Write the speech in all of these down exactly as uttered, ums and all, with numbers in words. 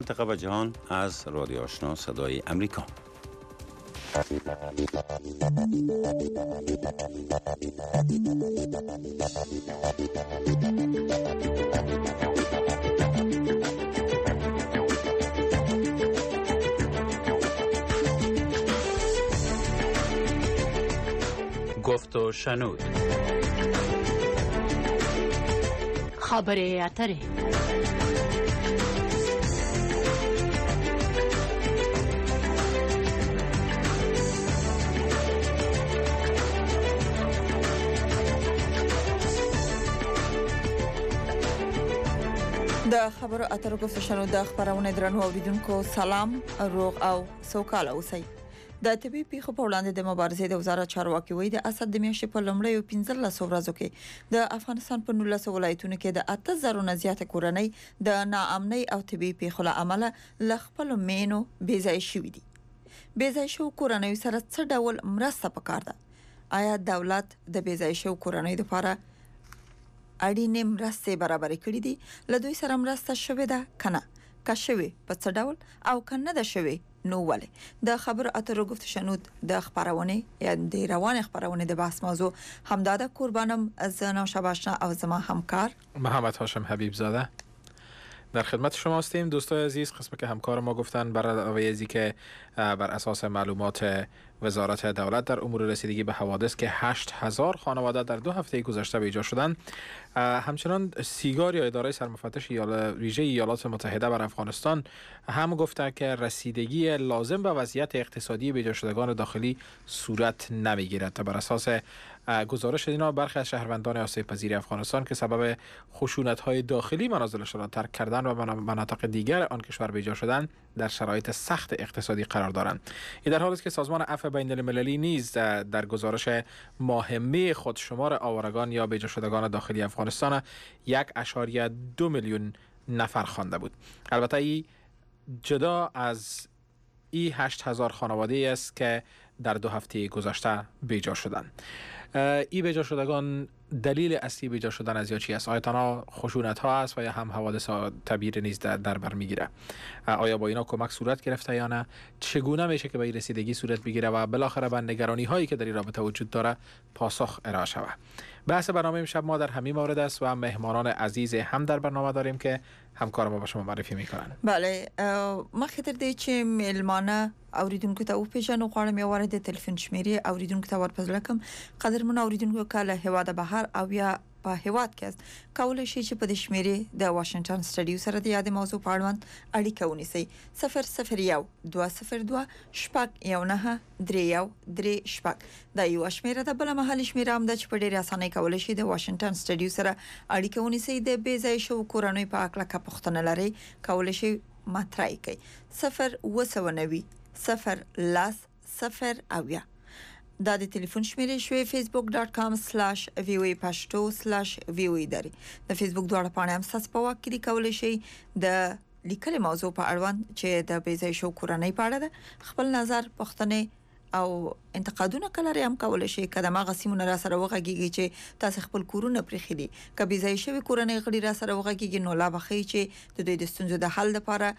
منطقه و جهان از رادیو آشنا صدای امریکا. گفت و شنود. خبره اتره. د خبرو اترو گفت و شنود د خبرونه درنو اوریدونکو سلام، روغ او سوکاله اوسئ. د طبي پیښو په وړاندې د مبارزې د وزارت چارواکي وایي د اسد د میاشتې په لومړیو پنځلسو ورځو کې د افغانستان په نولسو ولایتونو کې د اته زره نه زیات کورنۍ د ناامنۍ او طبي پیښو له امله له خپل مینو بېځای شوي دي. بېځای شو کورنۍ سره څه ډول مرسته پکار ده؟ آیا دولت د بېځای شو کورنۍ لپاره اړینې مرستې برابر کړې دي؟ له دوی سره مرسته شوې ده کنه؟ که شوې په څه ډول او کنه ده شوې نو ولې؟ د خبرو اترو گفت شنود د خبرونه یا د روان خبرونه د بحث موضوع همدا د قربانم از نوشاباشنا او زما همکار محمد هاشم حبیب زاده در خدمت شما هستیم. دوستای عزیز، قسمی که همکار ما گفتن بر علاوه ازی که بر اساس معلومات وزارت دولت در امور رسیدگی به حوادث که هشت هزار خانواده در دو هفته گذشته به ایجاد شدند، همچنان سیگار یا اداره سرمفتش ویژه ایالات متحده بر افغانستان هم گفته که رسیدگی لازم به وضعیت اقتصادی به ایجاد شدگان داخلی صورت نمیگیرد. بر اساس گزارش اینا برخی از شهروندان آسیب پذیر افغانستان که سبب خشونت‌های داخلی منازلشان را ترک کردن و مناطق دیگر آن کشور به ایجاد شدن در شرایط سخت اقتصادی قرار دارند. این در حالی است که سازمان عفو بین المللی نیز در گزارش ماهمه خود شمار آوارگان یا به ایجاد شدگان داخلی افغانستان یک اشاریه دو میلیون نفر خوانده بود. البته ای جدا از ای هشت هزار خانواده است که در دو هفته گذشته بیجا شدند. ای بیجا شدگان دلیل اصلی بیجا شدن از یا چی است؟ آیا تنها خشونت ها است و یا هم حوادث طبیعی نیز در, در بر میگیره؟ آیا با اینا کمک صورت گرفته یا نه؟ چگونه میشه که به این رسیدگی صورت بگیره و بالاخره به نگرانی هایی که در این رابطه وجود داره پاسخ ارائه شود؟ بحث برنامه امشب ما در همین مورد است و مهمانان عزیز هم در برنامه داریم که همکار ما با شما معرفی میکنن. بله، مخکې تر دې چې میلمانه اوریدونکو ته وپېژنو غواړم یو واره د تلیفون شمیرې اوریدونکو ته ورپسې کړم. قدرمن اوریدونکو کله هوا د بهر او یا په هواد کې کولای شي چې په دې شمیرې د واشنگټن سټډیو سره د یاد موضوع په اړوند اړیکه ونیسي. صفر صفر یو دوه صفر دوه شپږ یو نه درې یو درې شپږ دا یو شمیره ده. بل مهال شمیره هم ده چې په ډېرې اسانۍ کولای شي د واشنگټن سټډیو سره اړیکه ونیسي. د بېځای شو کورنۍ په اړه که پوښتنه لرئ کولای شي مطرح کړئ. صفر اوه سوه نوي صفر لس صفر اویا دا د ټلیفون شمیرې شوې. فیسبوک ډاټ کام سلاش وی وی پښتو سلاش وی وی دری د فیسبوک دواړه پاڼې هم تاسو په واک کې کولای شئ د لیکل موضوع په اړوند چې د بېځای شو کورنۍ په اړه ده خپل نظر پوښتنه او انتقادونه کله هم کولای شي. کله ما غسیمونه را سره وغږیږي چې تاسو خپل کورونه پرېخي دي که بېځای شوی کورنۍ غړي را سره وغږیږي نو لا بخي چې د دوی د ستونزو د حل لپاره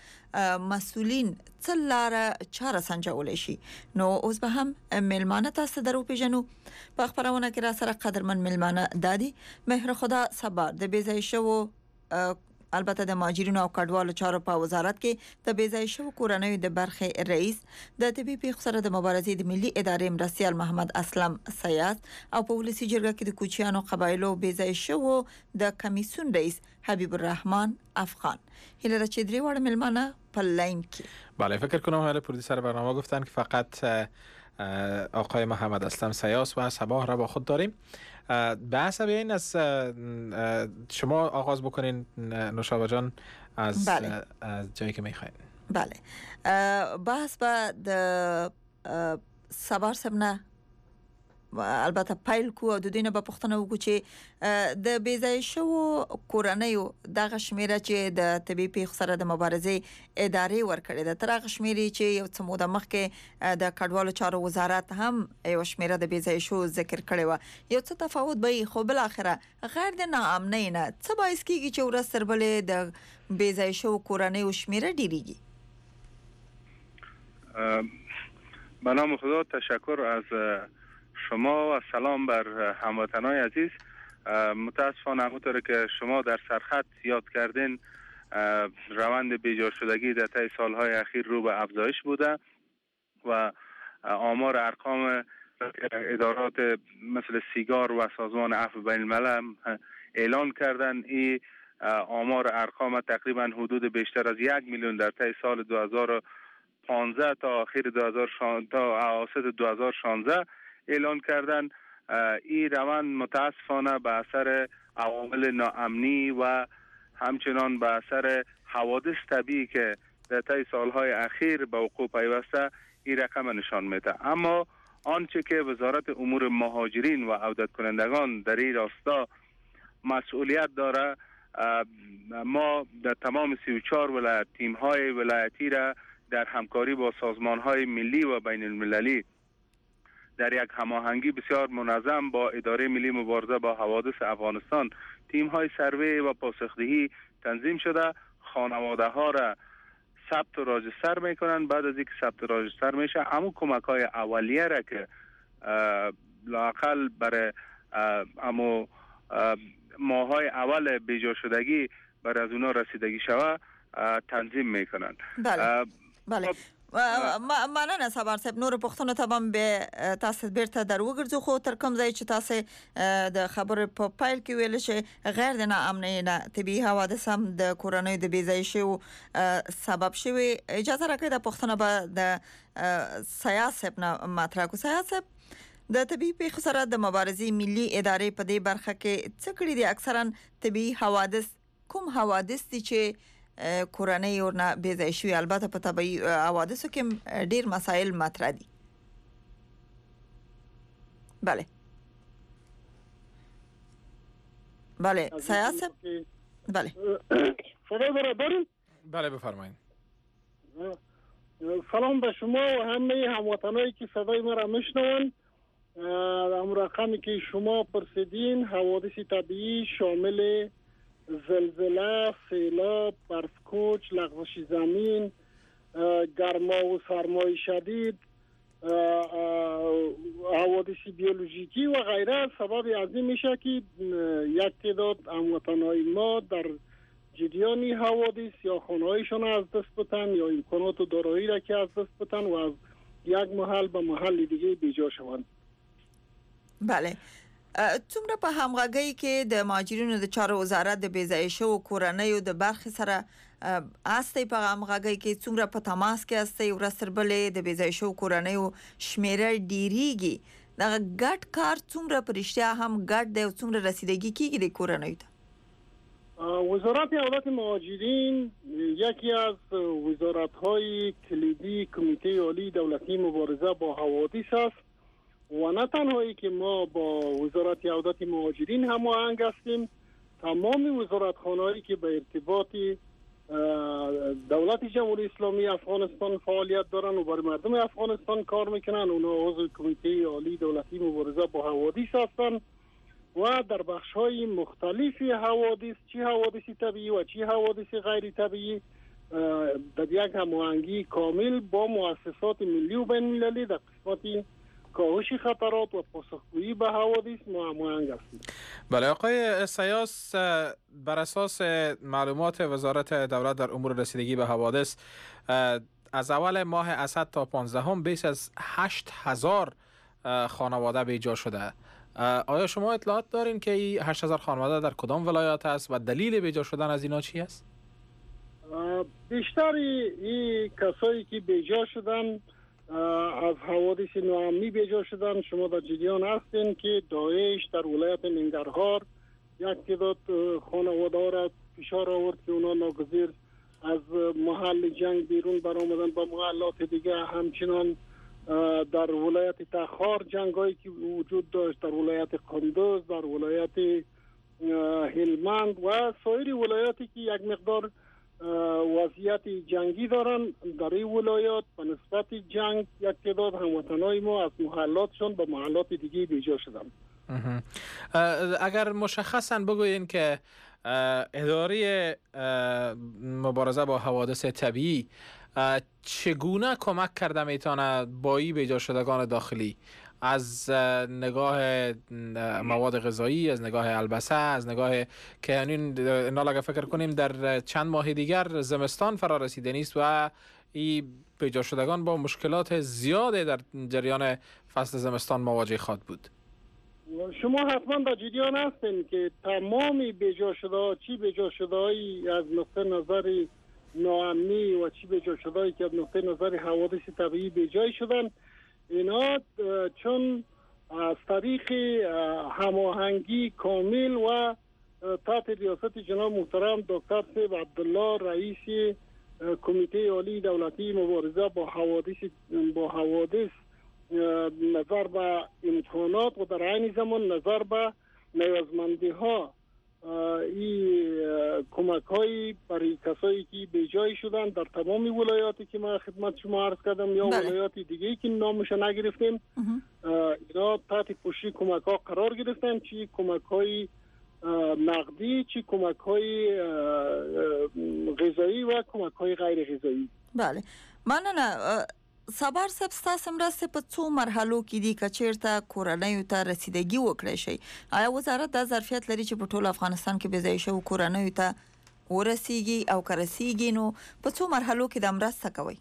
مسؤلین څه لاره چاره سنجولای شي. نو اوس به هم میلمانه تاسو درو پیژنو. په خبرونه کې را سره قدرمن میلمانه دادی مهر خدا صبر د بېځای شو البته د ماجرینو او کډوالو چارو په وزارت کې د بېځای شو کورنۍ د برخې رئیس د طبي پیښو سره د مبارزې د ملي ادارې مرستیال محمد اسلم سیاس او په ولسی جرګه کې د کوچیانو قبایلو بېځای شو د کمیسیون رئیس حبیب الرحمن افغان. هیله چې درې وړ ملمانه په لاین کې. بله، فکر کنم حالا پرودوسر برنامه گفتن که فقط آقای محمد اسلم سیاس و صباح را با خود داریم. بحث بیاین از شما آغاز بکنین نوشابه جان از, بله. از جایی که میخواین. بله، بحث با د صبر سمنه البته پیل کو او د دینه په پښتنه وګو چې د بیځای شو کورنیو د غشمیره چې د طبي پیښ سره د مبارزې ادارې ورکړي د تر غشمیري چې یو څه موده مخکې د کډوالو چارو وزارت هم یو شمیره د بیځای شو ذکر کړي و یو څه تفاوت به خو بل اخره غیر د ناامنۍ نه څه باعث کیږي چې ورسره بلې د بیځای شو کورنیو شمیره ډیریږي. به نام خدا، تشکر از شما و سلام بر هموطنان عزیز. متاسفانه همونطور که شما در سرخط یاد کردین روند بیجا شدگی در طی سالهای اخیر رو به افزایش بوده و آمار ارقام ادارات مثل سیگار و سازمان عفو بین الملل اعلان کردن. این آمار ارقام تقریبا حدود بیشتر از یک میلیون در طی سال دو هزار و پانزده تا آخر دو هزار و شانزده تا اواسط دو هزار و شانزده اعلان کردن. این روند متاسفانه به اثر عوامل ناامنی و همچنان به اثر حوادث طبیعی که در طی سالهای اخیر به وقوع پیوسته این رقم نشان میده. اما آنچه که وزارت امور مهاجرین و عودت کنندگان در این راستا مسئولیت داره، ما در تمام سی و چهار ولایت تیم‌های ولایتی را در همکاری با سازمان‌های ملی و بین المللی در یک هماهنگی بسیار منظم با اداره ملی مبارزه با حوادث افغانستان تیم‌های سروی و پاسخدهی تنظیم شده. خانواده‌ها را ثبت و راجستر میکنن. بعد از اینکه ثبت و راجستر میشه همون کمک‌های اولیه را که لااقل برای همون ماهای اول بیجا شدگی برای از اونا رسیدگی شوه تنظیم میکنن. بله بله مننه صبر صاحب. نور پښتون ته هم به تاسو بیرته در وګرځو خو تر کوم ځای چې تاسو د خبرې په پایل کې ویل شي غیر د ناامنۍ نه طبي حوادث هم د کورنۍ د بیځای شو سبب شوی. اجازه راکړئ د پښتون به د سیاست نه مطرح کو. سیاست د طبي پیښو سره د مبارزې ملي ادارې په دې برخه کې څه کړي دي؟ اکثرا طبي حوادث کوم حوادث دي چې کورنۍ ورنه بیځای شوی؟ البته په طبي حوادثو کې ډیر مسائل مطرح دي. بله بله سیاست بله صدای برادر بله بفرمایید. سلام به شما و همه هموطنایی که صدای ما را میشنون. اون رقمی که شما پرسیدین حوادث طبیعی شامل زلزله، سیلاب، برفکوچ، لغزش زمین، گرما و سرمای شدید، حوادث بیولوژیکی و غیره سبب از این میشه که یک تعداد هموطنهای ما در جریان حوادث یا خانه‌هایشان از دست بدن یا امکانات و دارایی را که از دست بدن و از یک محل به محل دیگه بیجا شوند. بله څومره په همغږۍ کې د مهاجرینو د چارو وزارت د بیځای شو کورنیو د برخې سره آستي په همغږۍ کې څومره په تماس کې آستي ورسره بلې د بیځای شو کورنیو شمیره ډیریږي؟ دا ګډ کار څومره پرشتیا هم ګډ دی او څومره رسیدګي کیږي د کورنیو ته؟ وزارت عودت مهاجرین یکی از وزارت‌های کلیدی کمیته عالی دولتی مبارزه با حوادث است و نه تنهایی که ما با وزارت عودت مهاجرین هماهنگ هستیم، تمام وزارتخانه‌هایی که به ارتباط دولت جمهوری اسلامی افغانستان فعالیت دارن و برای مردم افغانستان کار میکنن اونا عضو کمیته عالی دولتی مبارزه با حوادث هستند و در بخش‌های مختلف حوادث، چی حوادث طبیعی و چی حوادث غیر طبیعی، در یک هماهنگی کامل با مؤسسات ملی و بین المللی در قسمت کاهش خطرات و پاسخگویی به حوادث ما هماهنگ هستیم. بله آقای سیاس، بر اساس معلومات وزارت دولت در امور رسیدگی به حوادث از اول ماه اسد تا پانزدهم بیش از هشت هزار خانواده بیجا شده. آیا شما اطلاعات دارین که این هشت هزار خانواده در کدام ولایات است و دلیل بیجا شدن از اینا چی است؟ بیشتر این کسایی که بیجا شدن از حوادث ناامنی بیجا شدن شما در جریان هستین که داعش در ولایت ننگرهار یک تعداد خانواده را فشار آورد که اونا ناگزیر از محل جنگ بیرون برآمدن با محلات دیگه. همچنان در ولایت تخار جنگایی که وجود داشت، در ولایت قندوز، در ولایت هلمند و سایر ولایاتی که یک مقدار وضعیت جنگی دارن، در این ولایات به نسبت جنگ یک تعداد هموطنای ما از محلاتشون به محلات دیگه بیجا شدن. اگر مشخصا بگوین که اداره مبارزه با حوادث طبیعی چگونه کمک کرده میتونه با این بیجا شدگان داخلی، از نگاه مواد غذایی، از نگاه البسه، از نگاه که یعنی اگر فکر کنیم در چند ماه دیگر زمستان فرا رسیده نیست و این بیجا شدگان با مشکلات زیاده در جریان فصل زمستان مواجه خواهد بود. شما حتما در جریان هستین که تمامی بیجا شده، چی بیجا شده از نقطه نظر ناامنی و چی بیجا شده که از نقطه نظر حوادث طبیعی بیجای شدن، اینا چون از طریق هماهنگی کامل و تحت ریاست جناب محترم دکتر سیب عبدالله رئیس کمیته عالی دولتی مبارزه با حوادث با حوادث نظر به امکانات و در عین زمان نظر به نیازمندی ها این کمک های برای کسایی که بیجای شدن در تمام ولایاتی که ما خدمت شما عرض کردم یا بله. ولایاتی دیگه که نامش نگرفتیم اینا تحت پوشش کمک ها قرار گرفتن، چی کمک های نقدی، چی کمک های غذایی و کمک های غیر غذایی. بله مننه. صبر سب ستاسو مرسته په څو مرحلو کې دي که چیرته کورنیو ته رسیدګي وکړی شي؟ آیا وزارت دا ظرفیت لري چې په ټول افغانستان کې بې ځایه شوو کورنیو ته ورسیږي او که رسیږي نو په څو مرحلو کې دا مرسته کوي؟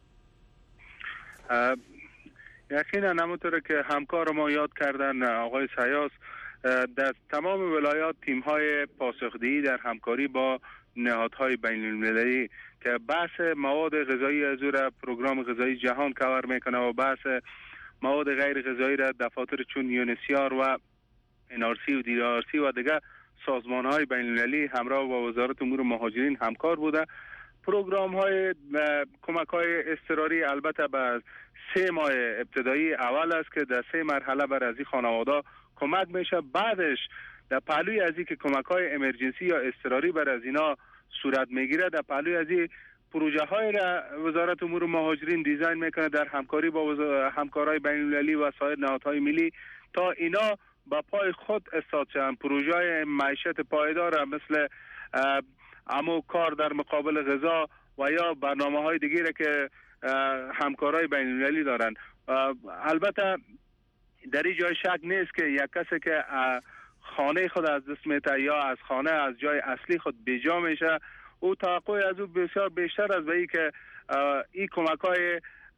یقینا همونطور که همکار ما یاد کردن آقای سیاس، در تمام ولایات تیم‌های پاسخدهی در همکاری با نهادهای بین‌المللی که بحث مواد غذایی از او را پروگرام غذایی جهان کاور میکنه و بحث مواد غیر غذایی را دفاتر چون یونسیار و انارسی و دیرارسی و دیگه سازمان های بین المللی همراه با وزارت امور مهاجرین همکار بوده. پروگرام های کمک های اضطراری البته به سه ماه ابتدایی اول است که در سه مرحله بر از این خانواده کمک میشه. بعدش در پهلوی از این که کمک های امرجنسی یا اضطراری بر از اینا صورت میگیره، در پهلوی از این پروژه های را وزارت امور مهاجرین دیزاین میکنه در همکاری با همکارای بین المللی و سایر نهادهای ملی تا اینا با پای خود استاد شدن. پروژه های معیشت پایدار مثل امو کار در مقابل غذا و یا برنامه های دیگه که همکارای بین المللی دارن. البته در این جای شک نیست که یک کسی که خانه خود از دست میته یا از خانه از جای اصلی خود بیجا میشه، او توقع از او بسیار بیشتر از به که این کمک های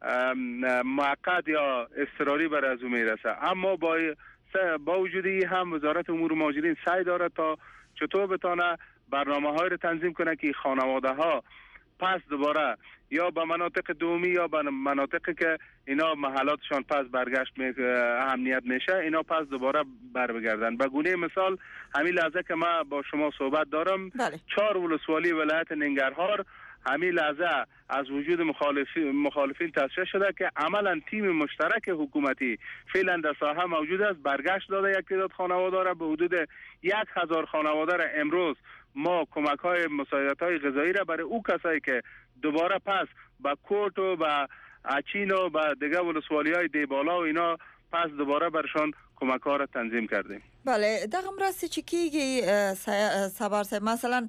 موقت یا اضطراری بر از او میرسه. اما با با وجود این هم وزارت امور مهاجرین سعی داره تا چطور بتونه برنامه های رو تنظیم کنه که خانواده ها پس دوباره یا به مناطق دومی یا به مناطقی که اینا محلاتشان پس برگشت می اهمیت میشه اینا پس دوباره بر بگردن. به گونه مثال همین لحظه که من با شما صحبت دارم بله. چهار ولسوالی ولایت ننگرهار همین لحظه از وجود مخالفین مخالفین تصفیه شده که عملا تیم مشترک حکومتی فعلا در ساحه موجود است. برگشت داده یک تعداد خانواده را به حدود یک هزار خانواده را امروز ما کمک های مساعدت های غذایی را برای او کسایی که دوباره پس با کورت و با اچین و با دیگه ولسوالی های دیبالا و اینا پس دوباره برشان کمک ها را تنظیم کردیم. بله دغه مرستې چې کیږي صبر صاحب مثلا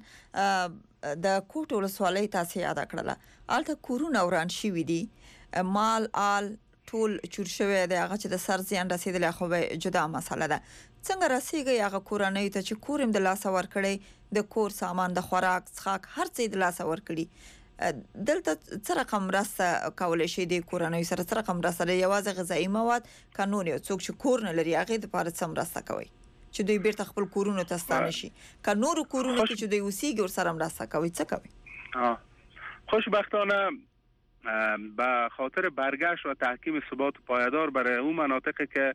د کوټ ولسوالۍ تاسو یاد کړله الته کورونه وران شوي دي، مال آل ټول چور شوی دی، هغه چې د سر زیان رسیدلی خو به جدا مسله ده. څنګه رسیږي هغه کورنۍ ته چې کورم د لاسه ورکړی، د کور سامان، د خوراک څښاک هر څه د لاسه ورکړي؟ دلته څه رقم مرسته کولی شي د کورنۍ سره؟ څه رقم مرسته د یوازې غذایي مواد قانون یو څوک چې کور نه لري هغې دپاره څه مرسته کوئ چې دوی بیرته خپل کورونو ته ستانه شي؟ که نورو کورونو کې چې دوی اوسیږي ورسره مرسته کوئ څه کوئ؟ خوشبختانه به خاطر برگشت و تحکیم ثبات پایدار برای اون مناطقی که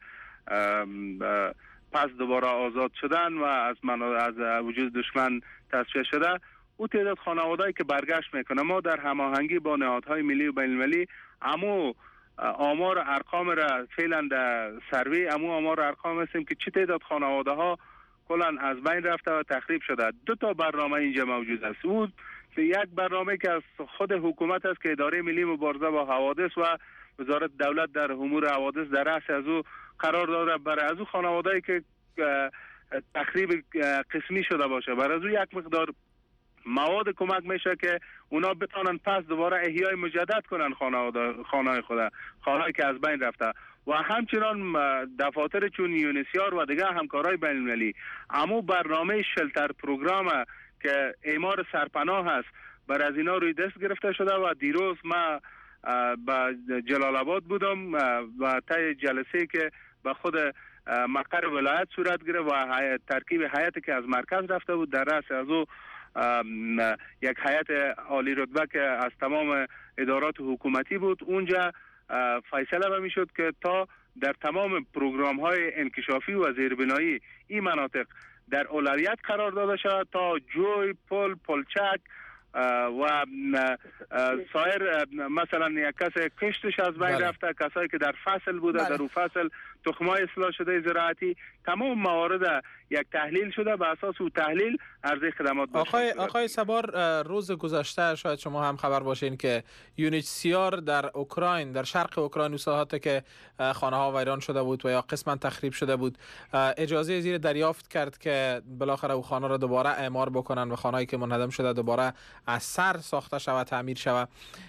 پس دوباره آزاد شدن و از از وجود دشمن تصفیه شده، او تعداد خانوادهایی که برگشت میکنه ما در هماهنگی با نهادهای ملی و بین المللی امو آمار ارقام را فعلا در سروی امو آمار ارقام هستیم که چه تعداد خانواده ها کلا از بین رفته و تخریب شده. دو تا برنامه اینجا موجود است. اون یک برنامه که از خود حکومت است که اداره ملی مبارزه با حوادث و وزارت دولت در امور حوادث در رأس از او قرار داده برای از او خانواده‌ای که تخریب قسمی شده باشه، برای از او یک مقدار مواد کمک میشه که اونا بتونن پس دوباره احیای مجدد کنن خانه خانه خود خانه‌ای که از بین رفته. و همچنان دفاتر چون یونیسیار و دیگر همکارای بین المللی امو برنامه شلتر پروگرام که اعمار سرپناه هست بر از اینا روی دست گرفته شده و دیروز ما با جلال آباد بودم و طی جلسه که به خود مقر ولایت صورت گرفت و ترکیب هیئتی که از مرکز رفته بود در رأس از او یک هیئت عالی رتبه که از تمام ادارات حکومتی بود، اونجا فیصله می شد که تا در تمام پروگرام های انکشافی و زیربنایی این مناطق در اولویت قرار داده شود تا جوی، پل، پلچک و سایر مثلا یک کس کشتش از بین رفته، کسایی که در فصل بوده بله. در اون فصل تخمای اصلاح شده زراعتی، تمام موارد یک تحلیل شده، به اساس او تحلیل عرضه خدمات باشه. آقای آقای سبار، روز گذشته شاید شما هم خبر باشین که یونیسیار در اوکراین، در شرق اوکراین، ساحاتی که خانه ها ویران شده بود و یا قسما تخریب شده بود، اجازه زیر دریافت کرد که بالاخره او خانه را دوباره اعمار بکنن و خانه‌ای که منهدم شده دوباره از سر ساخته شود، تعمیر شود.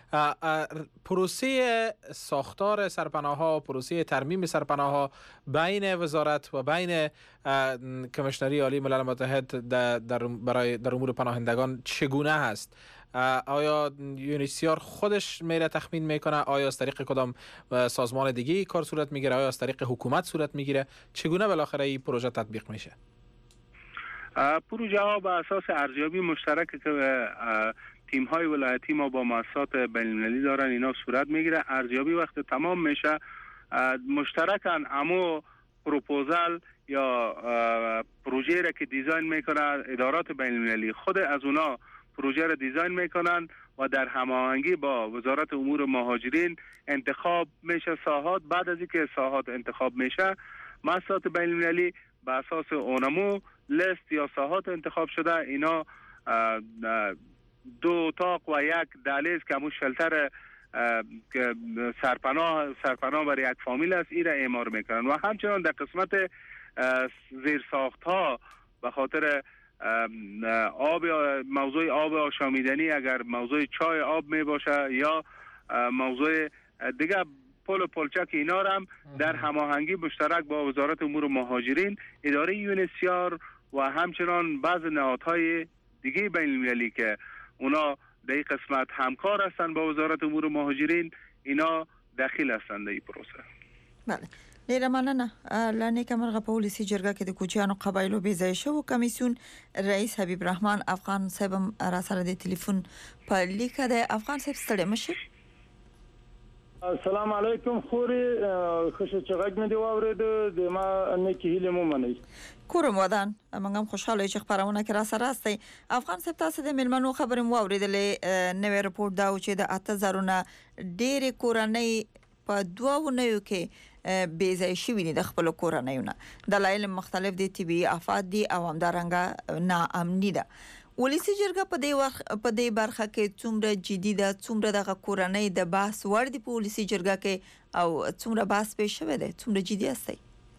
پروسه ساختار سرپناه‌ها، پروسه ترمیم سرپناه‌ها بین وزارت و بین کمیشنری عالی ملل متحد در, در برای در امور پناهندگان چگونه هست؟ آیا یونیسیار خودش میره تخمین میکنه؟ آیا از طریق کدام سازمان دیگه کار صورت میگیره؟ آیا از طریق حکومت صورت میگیره؟ چگونه بالاخره این پروژه تطبیق میشه؟ پروژه ها به اساس ارزیابی مشترک که تیم های ولایتی ما با مؤسسات بین المللی دارن اینا صورت میگیره. ارزیابی وقت تمام میشه مشترکن، اما پروپوزال یا پروژه را که دیزاین میکنن ادارات بین المللی خود از اونا پروژه را دیزاین میکنن و در هماهنگی با وزارت امور مهاجرین انتخاب میشه ساحات. بعد از اینکه ساحات انتخاب میشه، مؤسسات بین المللی به اساس اونمو لیست یا ساحات انتخاب شده اینا دو اتاق و یک دهلیز که همون شلتر سرپناه سرپناه برای یک فامیل است این را اعمار میکنن. و همچنان در قسمت زیر ساخت ها به خاطر آب، موضوع آب آشامیدنی، اگر موضوع چای آب می باشه یا موضوع دیگه پل و پلچک اینا هم در هماهنگی مشترک با وزارت امور مهاجرین، اداره یونیسیار و همچنان بعض نهادهای دیگه بین المللی که اونا در این قسمت همکار هستن با وزارت امور مهاجرین، اینا داخل هستن در این پروسه. بله. ډیره مننه. لانی کمرغه په ولسی جرګه کې د کوچیانو قبایلو بې ځای شو کمیسیون رئیس حبیب رحمان افغان صاحب را سره د ټلیفون په لیکه د افغان صاحب ستړي مشي. السلام علیکم خوري خوشو چغک مې دی واورید د ما نه کې هله مو منی کورم ودان منګم خوشاله چې خبرونه کې را سره استي. افغان صاحب تاسو د ملمنو خبرې مو اوریدلې نوې رپورت دا و چې د اته زرونه ډېر کورنۍ په دوه ونیو کې بې ځای شوي دي د خپل کورنیونه. دلایل مختلف دي، طبي آفات دي او همدارنګه ناامني ده. ولسی جرګه په دې وخت په دې برخه کې څومره جدي ده، څومره د کورنۍ د بحث وړ دي په ولسی جرګه کې او څومره بحث به شوه ده، څومره جدي استي؟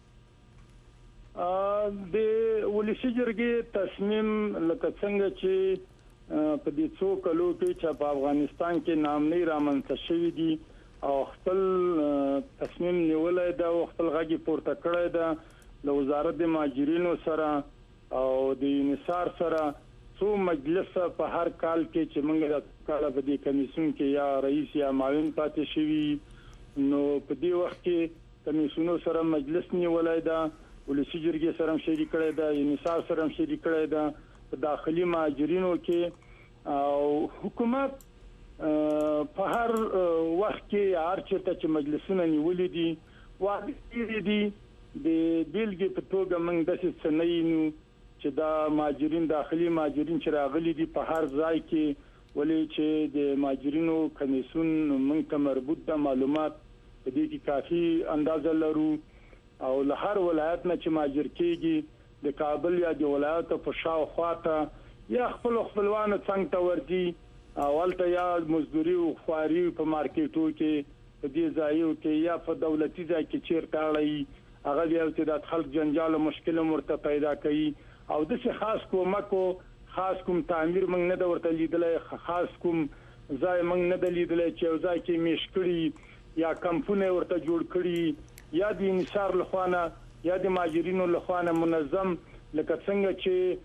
ا د ولسی جرګې تصمیم لکه څنګه چې په دې څو کلو کې چې په افغانستان کې نامنۍ رامنځته شوې دي او خپل تصمیم نیولای دا او خپل غږی پورته کړی دا د وزارت د مهاجرینو سره او د یونیسار سره څو مجلس په هر کال کې چې موږ د کال په دې کمیسیون کې یا رئیس یا معاون پاتې شوی، نو په دې وخت کې کمیسیونو سره مجلس نیولای دا، ولسی جرګې سره هم شریک کړی دا، یونیسار سره هم شریک کړی دا په داخلي مهاجرینو کې او حکومت په هر وخت کې هر چېرته چې مجلسونه نیولې دي واقعي دي د بیلګې په توګه موږ داسې څه نه یو چې دا مهاجرین داخلي مهاجرین چې راغلي دي په هر ځای کې ولې چې د مهاجرینو کمیسیون موږ ته مربوط د معلومات په دې کې کافي اندازه لرو او له هر ولایت نه چې ماجر کېږي د کابل یا د ولایت په شاوخوا ته یا خپل خپلوانو څنګه ته ورځي اولته یا مزدوري او خواري په مارکیټو کې په دې ځایو کې یا په دولتي ځای کې چیرته اړای هغه یو چې د خلک جنجال او مشکل مرته پیدا کوي او د څه خاص کومکو خاص کوم تعمیر موږ نه د ورته لیدلې خاص کوم ځای موږ نه د لیدلې چې ځای کې میشکړي یا کمپونه ورته جوړ کړي یا د انصار لخوانه یا د ماجرینو لخوانه منظم لکه څنګه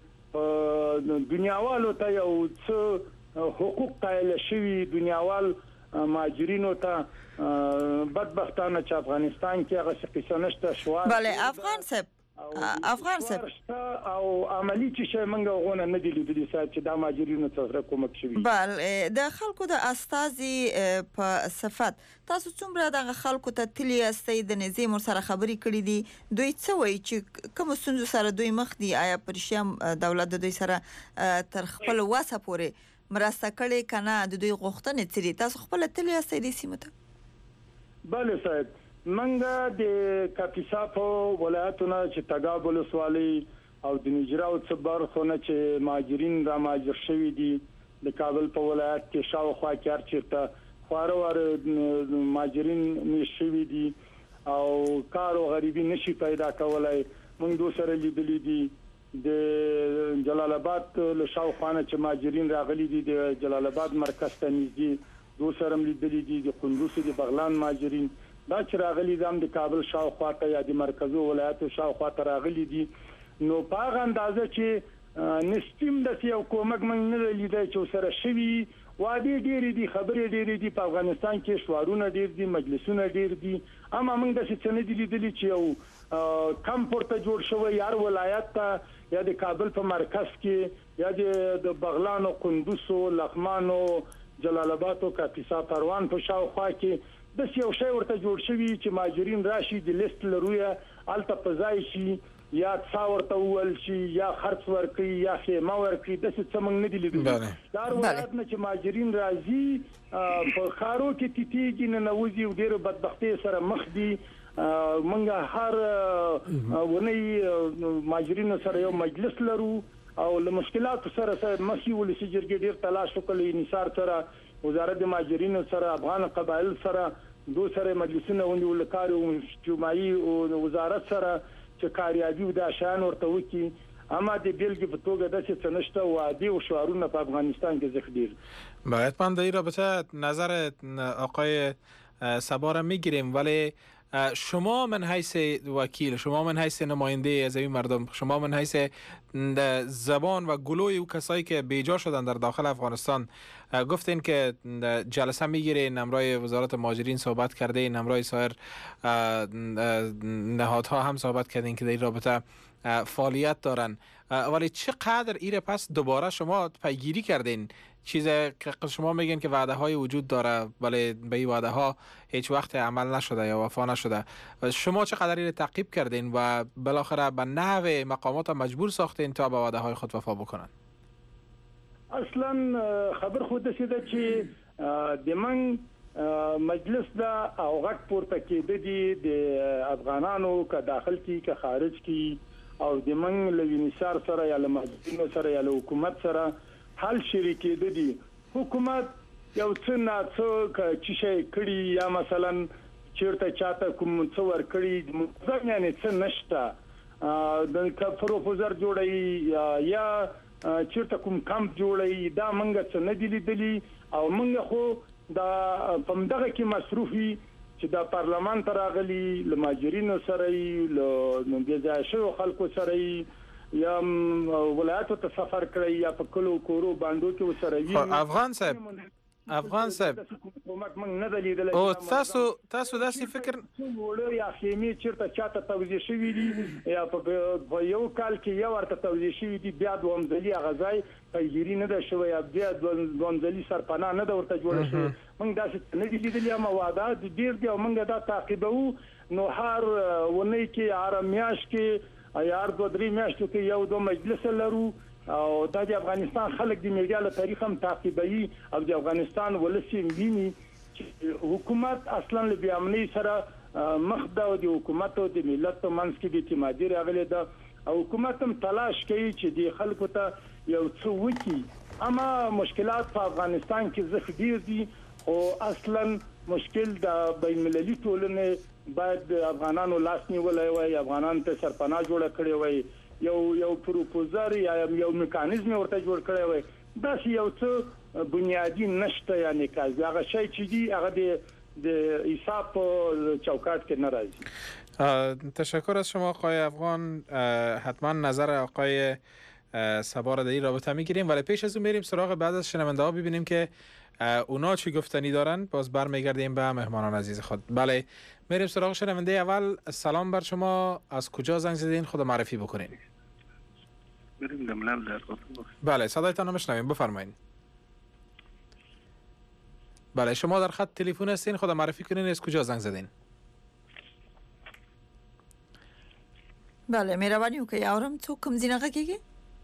چې دنیاوالو ته یو څه حقوق قائل شوی دنیاوال ماجرینو ته بدبختانه چې افغانستان کې هغه قصه نشته شوار بله افغان صاحب افغان صاحب او عملی چې موږ غوونه نه دي لیدلي چې د ماجرینو څخه کومک شوی بله د خلکو د استازي په صفت تاسو څومره د خلکو ته تلی استي د نظام سره خبري کړې دي دوی څه وایي چې کوم ستونزو سره دوی مخ دي آیا پرشم دولت د دوی سره تر خپل واسه پورې مرسته کړې کنه د دوی غوښتنې څه دي تاسو خپل تلی استي د سیمه ته بله صاحب منګه د کاپیسا په ولایتونو چې تګاب ولسوالۍ او د نجرا او صبر خونه چې ماجرین را ماجر شوی دي د کابل په ولایت کې شاوخوا کې چیرته خوارور ماجرین نشوي دي او کار او غریبي نشي پیدا کولای موږ دوه سره لیدلې دي د جلال آباد له شاوخوا چې ماجرین راغلي دي د جلال آباد مرکز ته نږدې دوه سره لیدلې دي د قندوز د بغلان ماجرین دا چې راغلي دي د کابل شاوخوا ته یا د مرکزی ولایتو شاوخوا ته راغلي دي نو په هغه اندازه چې نسبیم د یو کومک من نه لیدای چې سره شوی وادي ډېری دي خبرې ډېری دي په افغانستان کې شوارونه ډېر دي مجلسونه ډېر دي اما موږ د څه نه دي لیدلي چې یو کم پورته جوړ شوی یار ولایت ته یا د کابل په مرکز کې یا د بغلان او قندوز او لغمان او جلال آباد او کاپیسا پروان په شاوخوا کې د یو شی ورته جوړ شوی چې ماجرین راشي د لیست لروي الته پزای شي یا څاورته ول شي یا خرڅ ورکړي یا خیمه ورکړي د څه څنګه نه دي لیدل دا ولایت نه چې ماجرین راځي په خارو کې تیتیږي نه نوځي او ډیره بدبختی سره مخ دي منګه هر ونی ماجرین سره یو مجلس لرو او له مشکلاتو سره سره مخي ولسی جرګې ډیر تلاش وکړي انصار سره وزارت د ماجرینو سره افغان قبایل سره دو سره مجلسونه ونی ولکاري او اجتماعي او وزارت سره چې کاریابي د شان ورته وکي اما د بیلګې په توګه د څه نشته وادي او شعارونه په افغانستان کې ذخیره باید من در این رابطه نظر آقای صبا را میگیریم ولی شما من حیث وکیل شما من حیث نماینده از این مردم شما من حیث زبان و گلوی و کسایی که بیجا شدن در داخل افغانستان گفتین که جلسه میگیرین امرای وزارت مهاجرین صحبت کردین امرای سایر نهادها هم صحبت کردین که در این رابطه فعالیت دارن ولی چقدر ایره پس دوباره شما پیگیری کردین چیز که شما میگین که وعده های وجود داره ولی به این وعده ها هیچ وقت عمل نشده یا وفا نشده شما چقدر این تعقیب کردین و بالاخره به نحو مقامات مجبور ساختین تا به وعده های خود وفا بکنن اصلا خبر خود دسیده چې د من مجلس دا او غټ پورته کېده دي د افغانانو که داخل کی که خارج کی او د من له انصار سره یا له مجلسونو سره یا له حکومت سره حل شریکې د دي حکومت یو څه نه څه چې شي کړي یا مثلا چیرته چاته کوم څه ور کړي مزه یعنی څه نشته د پروپوزر جوړي یا چیرته کوم کمپ جوړي دا منګه څه نه دي لیدلي او منګه خو دا په دغه کې مصروفي چې دا پارلمان ته راغلي ل ماجرینو سره ل نږدې خلکو سره یا ولایتو ته سفر کړی یا په کلو کورو باندې کې وسره وی افغان صاحب افغان صاحب او تاسو تاسو داسې فکر وړو یا خیمه چیرته چاته توزیع شوی دي یا په یو کال کې یو ورته توزیع شوی دي بیا د ومزلي غزای پیګری نه ده شوی یا بیا د ومزلي سرپناه نه ده ورته جوړه شوی موږ داسې نه دي لیدلي ما واده د ډیر دی موږ دا تعقیبو نو هر ونی کې آرامیاش کې یار دوه درې میاشتو کې یو دو مجلس لرو او د افغانستان خلک د میډیا له تاریخ هم تعقیبوي او د افغانستان ولسی ویني چې حکومت اصلا له بیامنی سره مخ دا د حکومت او د ملت په منځ کې د اعتمادي راغلي ده او حکومت هم تلاش کوي چې د خلکو ته یو څه وکړي. اما مشکلات په افغانستان کې زخ ډیر دي او اصلا مشکل د بین المللي ټولنې باید د افغانانو لاس نیولای وای، افغانان ته سرپناه جوړ کړی وای، یو یو پروپوزر یا یو میکانیزم ورته جوړ کړی وای. دا یو څه بنیادی نشته، یعنی کاږي هغه شی چې دی هغه د د حساب چوکاټ کې ناراضی. تشکر از شما آقای افغان. حتما نظر آقای صبا را در این رابطه میگیریم، ولی پیش از اون میریم سراغ بعد از شنونده ها ببینیم که اونا چی گفتنی دارن. باز برمیگردیم به مهمانان عزیز خود. بله میریم سراغ شنونده اول. سلام بر شما، از کجا زنگ زدین؟ خود معرفی بکنین. بله صدایتان رو میشنویم، بفرمایید. بله شما در خط تلفن هستین، خود معرفی کنین از کجا زنگ زدین. بله مهرباني وکړئ. اورم څوک کوم ځینغه کېږي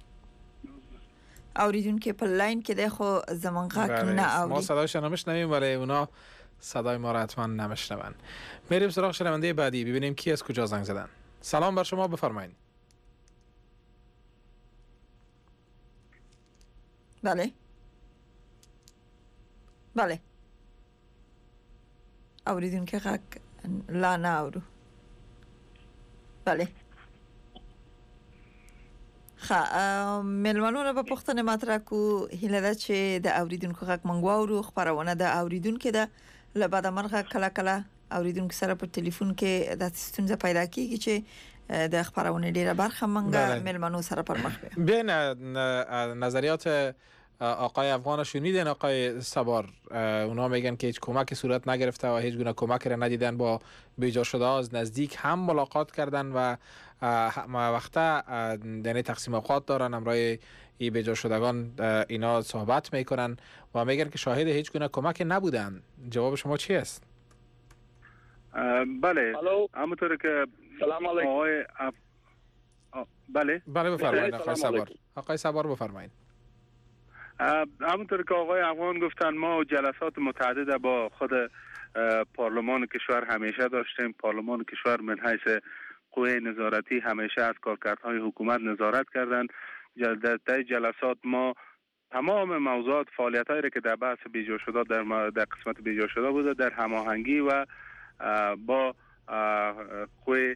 اوریدونکو په لاین کې ده خو زمان غږ نه اوري. ما صدایش نمیشنویم ولی اونا صدای ما را حتما نمیشنون. میریم سراغ شنونده بعدی ببینیم کی از کجا زنگ زدن. سلام بر شما، بفرمایید. بله بله اوریدونکو غږ لا نه اورو. بله خا ملمنو را په پښتنه مطرح کو هله ده چې د اوریدونکو غږ منغواورو خبرونه د اوریدونکو ده لباده مرغه کله کله اوریدونکو سره په ټلیفون کې د ستونزه پیدا کیږي چې د خبرونه ډیره برخه منګه ملمنو سره پر مخ بیه. بین نظریات آقای افغان شنیدن آقای صبار، اونا میگن که هیچ کمک صورت نگرفته و هیچ گونه کمک را ندیدن، با بیجا شده از نزدیک هم ملاقات کردن و وقتا یعنی تقسیم اوقات دارن امرای ای بیجا شدگان اینا صحبت میکنن و میگن که شاهد هیچ گونه کمک نبودن. جواب شما چی است؟ بله همونطور که سلام علیکم آقای اف... بله بله بفرمایید آقای صبار. آقای صبار بفرمایید. همونطور که آقای افغان گفتن ما جلسات متعدد با خود پارلمان کشور همیشه داشتیم. پارلمان کشور من حیث قوه نظارتی همیشه از کارکردهای حکومت نظارت کردند. در جلسات ما تمام موضوعات فعالیت‌هایی را که در بحث بیجا شده در در قسمت بیجا شده بوده در هماهنگی و با قوه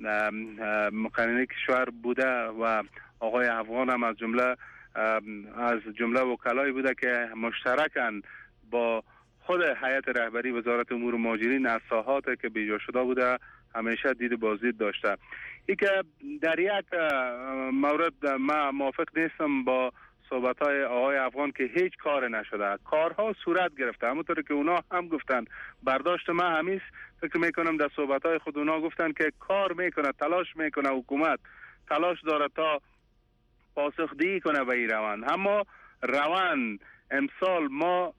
مقننه کشور بوده و آقای افغان هم از جمله از جمله وکلایی بوده که مشترکاً با خود هیئت رهبری وزارت امور مهاجرین از ساحاتی که بیجا شده بوده همیشه دید بازدید داشته. ای که در یک مورد ما موافق نیستم با صحبت‌های آقای افغان که هیچ کار نشده. کارها صورت گرفته، همونطور که اونا هم گفتن. برداشت ما همیست، فکر میکنم در صحبت‌های خود اونا گفتن که کار میکنه، تلاش میکنه، حکومت تلاش داره تا پاسخدهی کنه به این روند. اما روند امسال ما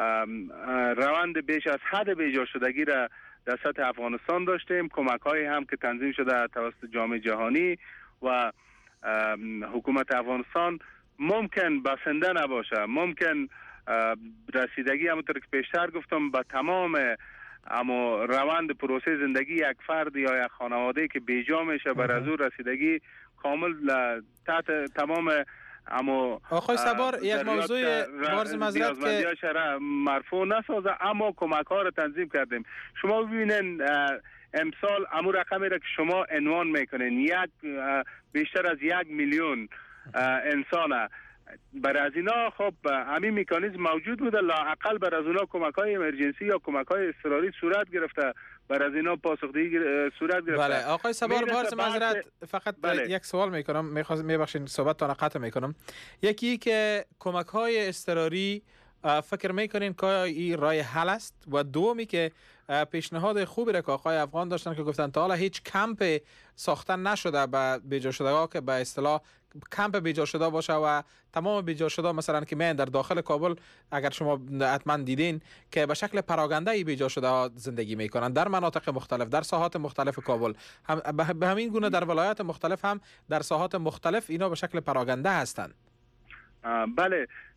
روند بیش از حد بیجا شدگی را در سطح افغانستان داشتیم. کمک هایی هم که تنظیم شده توسط جامعه جهانی و حکومت افغانستان ممکن بسنده نباشه، ممکن رسیدگی همونطور که پیشتر گفتم به تمام اما روند پروسه زندگی یک فرد یا یک خانواده که بیجا میشه بر از او رسیدگی کامل تحت تمام اما آقای صبار یک موضوع بارز مزرعت که مرفوع نسازه، اما کمک ها رو تنظیم کردیم. شما ببینین امسال امو رقمی را که شما عنوان میکنین یک بیشتر از یک میلیون انسانه بر از اینا خب همین مکانیزم موجود بوده، لااقل بر از اونا کمک های امرجنسی یا کمک های اضطراری صورت گرفته، بر از اینا پاسخدهی صورت گرفته. بله آقای صبار بارز معذرت فقط بله. یک سوال میکنم، میخواستم میبخشین صحبتتون قطع میکنم. یکی که کمک های اضطراری فکر میکنین که این راه حل است و دومی که پیشنهاد خوبی را که آقای افغان داشتن که گفتن تا حالا هیچ کمپ ساختن نشده به بیجا شدگان که به اصطلاح کمپ بیجا شده باشه و تمام بیجا شده مثلا که من در داخل کابل اگر شما حتما دیدین که به شکل پراگنده ای بیجا شده زندگی میکنن در مناطق مختلف در ساحات مختلف کابل، هم به همین گونه در ولایات مختلف هم در ساحات مختلف اینا به شکل پراگنده هستند. بله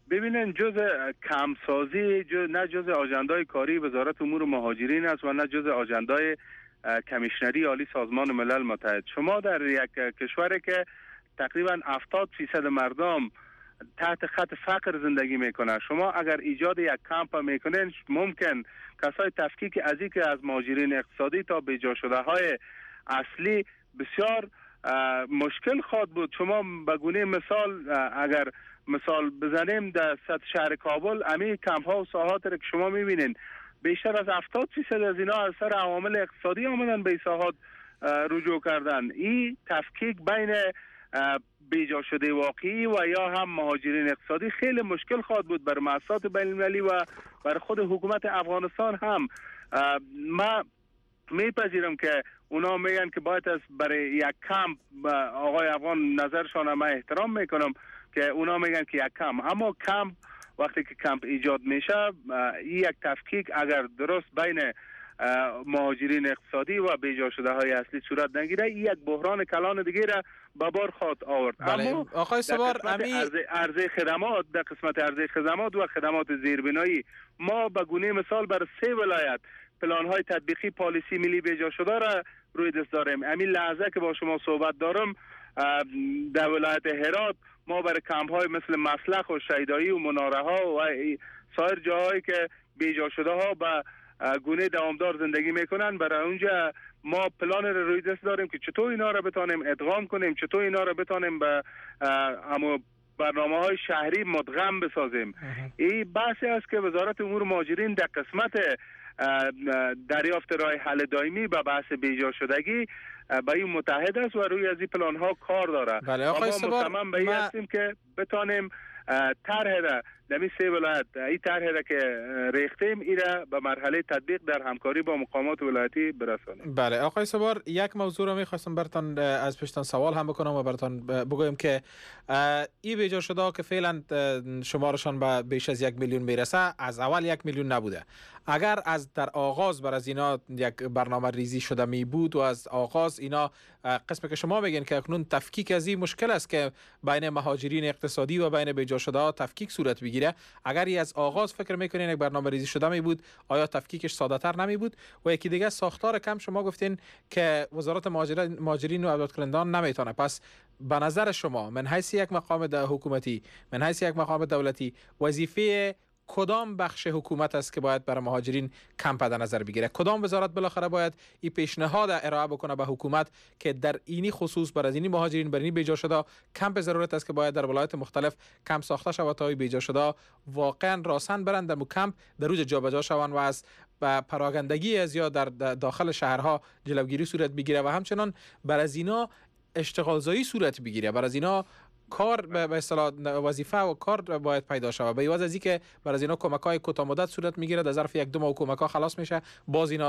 ببینن جز کمسازی جز نه جز آژندای کاری وزارت امور مهاجرین است و نه جز آژندای کمیشنری عالی سازمان ملل متحد. شما در یک کشوری که تقریبا هفتاد فیصد مردم تحت خط فقر زندگی میکنه، شما اگر ایجاد یک کمپ میکنین ممکن کسای تفکیک از این که از مهاجرین اقتصادی تا بیجا شده های اصلی بسیار مشکل خواهد بود. شما به گونه مثال اگر مثال بزنیم در سطح شهر کابل امی کمپ ها و ساحات که شما میبینین بیشتر از هفتاد فیصد از اینا از سر عوامل اقتصادی آمدن به ساحات رجوع کردن. این تفکیک بین بیجا شده واقعی و یا هم مهاجرین اقتصادی خیلی مشکل خواهد بود بر مؤسسات بین المللی و بر خود حکومت افغانستان هم. ما میپذیرم که اونا میگن که باید از برای یک کمپ، آقای افغان نظرشان ما احترام میکنم که اونا میگن که یک کمپ، اما کمپ وقتی که کمپ ایجاد میشه یک تفکیک اگر درست بین مهاجرین اقتصادی و بیجا شده های اصلی صورت نگیره یک بحران کلان دیگه را به بار خواهد آورد. بله. اما آقای سوار امی عرضه, عرضه خدمات در قسمت عرضه خدمات و خدمات زیربنایی ما به گونه مثال بر سه ولایت پلان های تطبیقی پالیسی ملی بیجا شده را روی دست داریم. همین لحظه که با شما صحبت دارم در ولایت هرات ما برای کمپ های مثل مسلخ و شیدایی و مناره ها و سایر جاهایی که بیجا شده ها به گونه دوامدار زندگی میکنن برای اونجا ما پلان رو روی دست داریم که چطور اینا رو بتانیم ادغام کنیم، چطور اینا رو بتانیم به اما برنامه های شهری مدغم بسازیم. این بحثی است که وزارت امور مهاجرین در قسمت دریافت راه حل دائمی به بحث بیجا شدگی با این متحد است و روی از این پلان ها کار داره. بله آقای سوار ما مصمم به این هستیم که بتانیم طرح را در این سه ولایت این طرح را که ریختیم این را به مرحله تطبیق در همکاری با مقامات ولایتی برسانیم. بله آقای سوار یک موضوع رو میخواستم براتون از پشتان سوال هم بکنم و براتون بگویم که این بیجا شده که فعلا شمارشان به بیش از یک میلیون میرسه از اول یک میلیون نبوده. اگر از در آغاز بر از اینا یک برنامه ریزی شده می بود و از آغاز اینا قسم که شما میگین که اکنون تفکیک از این مشکل است که بین مهاجرین اقتصادی و بین بیجا شده ها تفکیک صورت بگیره، اگر ای از آغاز فکر میکنین یک برنامه ریزی شده می بود آیا تفکیکش ساده تر نمی بود؟ و یکی دیگه ساختار کم شما گفتین که وزارت مهاجرین و عودتکنندگان نمیتونه، پس به نظر شما من حیث یک مقام حکومتی من حیث یک مقام دولتی وظیفه کدام بخش حکومت است که باید برای مهاجرین کمپ در نظر بگیره؟ کدام وزارت بالاخره باید این پیشنهاد ارائه بکنه به حکومت که در اینی خصوص برای اینی مهاجرین برای اینی بیجا شده کمپ ضرورت است که باید در ولایت مختلف کمپ ساخته شود تا بیجا شده واقعا راسن برند در کمپ در روز جابجا شوند و از پراگندگی از یا در داخل شهرها جلوگیری صورت بگیره و همچنان بر از اینا اشتغال زایی صورت بگیره، بر از اینا کار به اصطلاح وظیفه و کار باید پیدا شود. به عوض از اینکه بر از اینا کمک‌های کوتاه مدت صورت میگیره در ظرف یک دو ماه کمک‌ها خلاص میشه باز اینا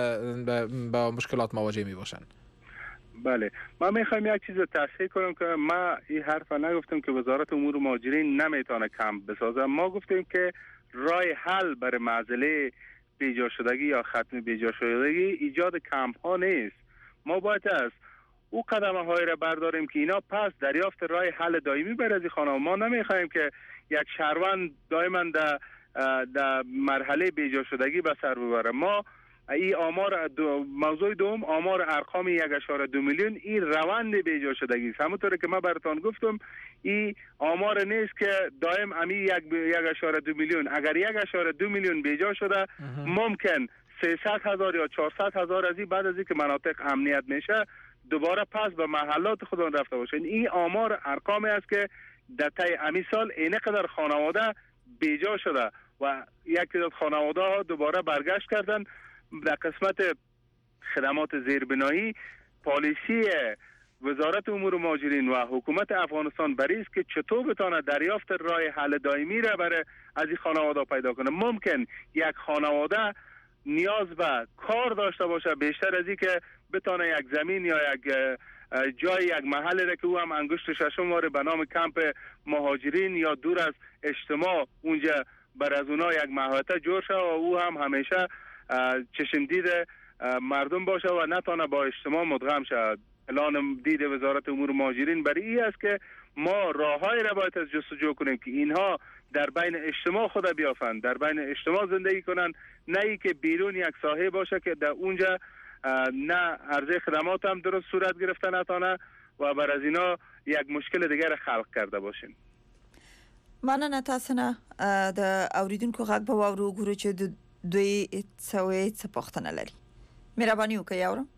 با مشکلات مواجه میباشن. بله من میخوایم یک چیز رو تصحیح کنم که ما این حرف نگفتم که وزارت امور مهاجرین نمیتونه کمپ بسازه. ما گفتیم که راه حل برای معضله بیجا شدگی یا ختم بیجا شدگی ایجاد کمپ ها نیست. ما باید از او قدمه های را برداریم که اینا پس دریافت راه حل دائمی بر از خانه. ما نمیخوایم که یک شهروند دائما در در مرحله بیجا شدگی به سر ببره. ما این آمار دو موضوع دوم آمار ارقام یک اشاره دو میلیون این روند بیجا شدگی است. همونطور که ما براتون گفتم این آمار نیست که دائم امی یک یک اشاره دو میلیون. اگر یک اشاره دو میلیون بیجا شده ممکن سیصد هزار یا چهارصد هزار از این بعد از اینکه مناطق امنیت میشه دوباره پس به محلات خودمون رفته باشن. این آمار ارقامی است که در طی امی سال اینه قدر خانواده بیجا شده و یک تعداد خانواده ها دوباره برگشت کردن. در قسمت خدمات زیربنایی پالیسی وزارت امور مهاجرین و حکومت افغانستان بری است که چطور بتونه دریافت راه حل دائمی را برای از این خانواده پیدا کنه. ممکن یک خانواده نیاز به کار داشته باشه بیشتر از این که بتونه یک زمین یا یک جای یک محل را که او هم انگشت ششم واره به نام کمپ مهاجرین یا دور از اجتماع اونجا بر از اونا یک محوطه جور شه و او هم همیشه چشم دید مردم باشه و نتونه با اجتماع مدغم شد. پلان دید وزارت امور مهاجرین برای این است که ما راههای را باید از جستجو کنیم که اینها در بین اجتماع خود بیافند، در بین اجتماع زندگی کنند، نه ای که بیرون یک ساحه باشه که در اونجا نه عرضه خدمات هم درست صورت گرفته نتانه و بر از اینا یک مشکل دیگر خلق کرده باشیم. مننه تاسو نه د اوریدونکو غږ به واورو ګورو چې د دوی څه څه پوښتنه لري. مهرباني وکړئ اورم.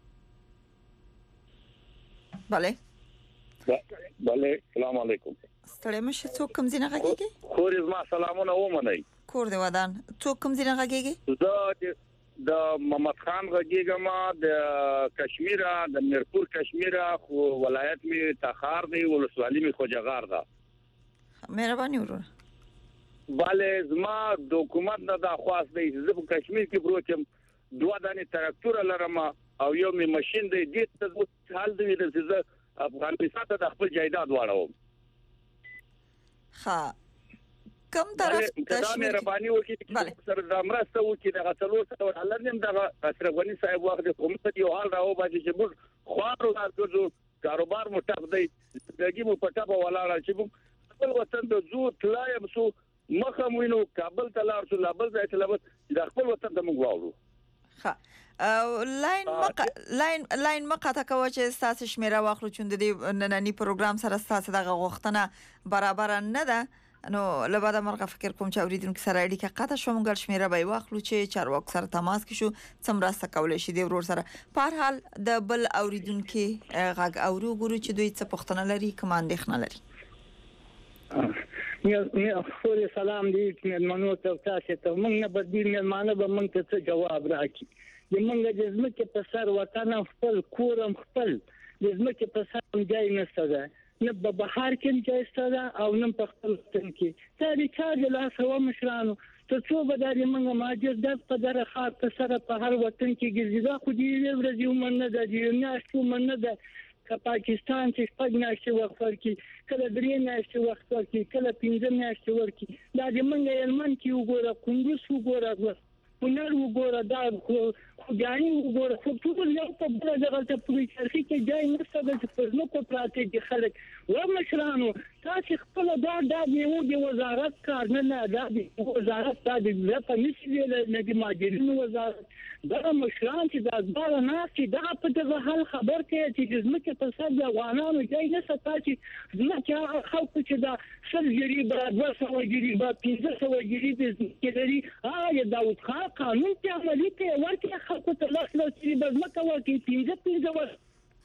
بله بله سلام علیکم. ستړی مشه. څوک کوم ځای نه غږیږي؟ خور زما سلامونه ومنئ. کور دی ودان. څوک کوم ځای نه غږیږي؟ زه د محمد خان غږیږم د کشمیر د میرپور کشمیر خو ولایت می تخار دی ولسوالۍ می خوجغار ده. مهرباني وروره. bale زما د حکومت نه د خواست دی زه په کشمیر کې پروتم دوه دانې تراکتور لرم او یو می ماشين دی د څه حال دی د زه افغانستان ته د خپل جایداد واړوم. ها کوم طرف کشمیر مهرباني وکړئ چې سره د امرسته وکړي د غسلو سره الله نیم د اشرف غنی صاحب وخت حکومت یو حال راو باندې چې موږ خوارو راځو کاروبار مو ټاپ دی دګي مو پټه په ولاړ چې موږ خپل وطن د زو تلایم سو مخه وینو کابل ته لار سو لابل ځای ته لابل د خپل وطن د موږ واورو. ها لاین مق لاین لاین مقاطه کوي چې تاسو شمیره واخلو چې د دې نننی پروګرام سره تاسو دغه غوښتنه برابر نه ده نو لباده مرغه فکر کوم چې اوریدونکو سره اړیکه قطع شوم ګل شمیره به واخلو چې چارواکو سره تماس کې شو څومره کولای شي د ورور سره په هر حال د بل اوریدونکو غږ اورو ګورو چې دوی څه پوښتنه لري کوم اندېښنه لري. یا خو سلام دی مېلمنو ته تاسو ته موږ نه بدیل مېلمانه به موږ ته څه جواب راکړي. د موږ د ځمکې په سر وطن خپل کورم خپل د ځمکې په سر ځای نشته ده نه په بهر کې ځای شته او نه په خپل وطن کې دا د چا د لاس هوا مشرانو ته څو به د موږ ماجر د په دغه خاط په سر په هر وطن کې ګرځي دا خو دې ورځې ومنه ده د میاشتو ومنه ده که پاکستان چې شپږ میاشتې وخت ورکړي کله درې میاشتې وخت ورکړي کله پنځه میاشتې ورکړي دا د موږ هلمند کې وګوره کندوز وګوره هنر وګوره دا خوږیاڼي وګوره خو ټول یو په بله دغه ته پورې چرخي کې ځای نشته ده چې په ځمکو پراته دي خلک و مشرانو تاسې خپله دا دا د یو د وزارت کار نه نه دا د وزارت دا د دولت نشي ویلی نه د مهاجرینو وزارت دغه مشران چې دا دواړه ناست دي دغه په دغه حال خبر کوي چې د ځمکې په سر د افغانانو ځای نشته تاسې ځمکې هغه خلکو چې دا سل جریبه دوه سوه جریبه پنځه سوه جریبې ځمکې لري هغه د داود خان قانون کې عملي کوي ورکړي خلکو ته لس لس جریبه ځمکه ورکړي پنځه پنځه ورکړي.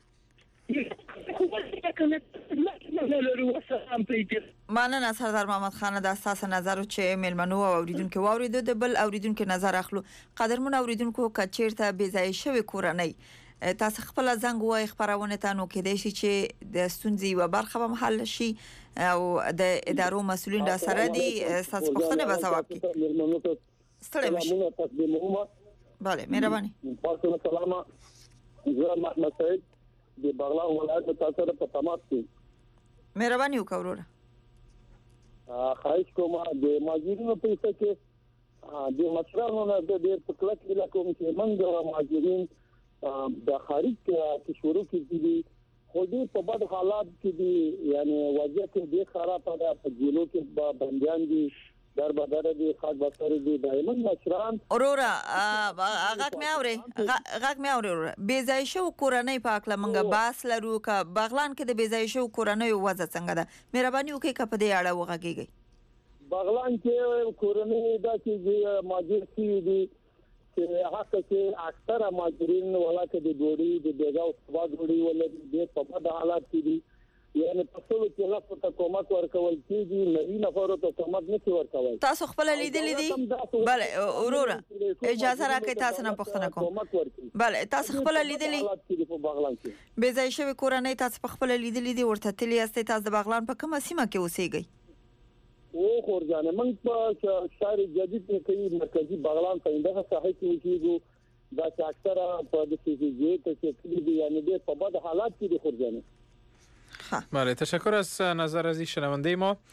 مننه سردار محمد خان د اساس نظر چې ملمنو او اوریدونکو واوریدو د بل اوریدونکو نظر اخلو. قدرمن اوریدونکو کچیرته بیځای شوی کورنۍ تاسو خپل زنګ وای خبرونه ته نو کېدای شي چې د ستونزې و برخه به حل شي او د ادارو مسؤلین را سره دي تاسو پوښتنه به جواب کړي. ستړي مشه. بله مهرباني. السلام زه محمد سعید د بغلان ولایت تاسو سره په تماس کې مهرباني وکړه. خواهش کوم د ماجرینو په څیر کې د مشرانو نه د ډېر پکلک علاقو کې منځ ماجرین د خارج کې شروع کې دي خو دې په بد حالات کې دي یعنی وضعیت دې خراب ده په جیلو کې بنديان دي در بدر دي خاص بسر دي دایمن مشران اورورا غاک مې اوري غاک مې اوري بیځای شو کورنۍ پاکله منګه باس لرو کا بغلان کې د بیځای شو کورنۍ وضع څنګه ده مهرباني وکړئ کپ دې اړه وغږیږي. بغلان کې کورنۍ دا چې ماجر سي دي چې هغه کې اکثره ماجرین ولاکه د ډوړي د بیګاو سبا ډوړي ولې د په بد حالات کې دي یعنی په ټول کې لاسو ته کومک ورکول کیږي نوی نفرو ته کومک نه ورکول. تاسو خپل لیدلې دي؟ بله اورورا اجازه راکړئ تاسو نه پوښتنه کوم. بله تاسو خپل لیدلې بیځای شوی کورنۍ تاسو خپل لیدلې دي ورته تللی یاستئ تاسو د بغلان په کومه سیمه کې اوسېږئ؟ او خورجانه موږ په شهر جدید کې کوي مرکزی بغلان په اندغه ساحه کې اوسېږو دا چې اکثره په دې کې ته چې کلی دي یعنی د په بد حالات کې دي خورجانه. بله تشکر از نظر از شنونده ما.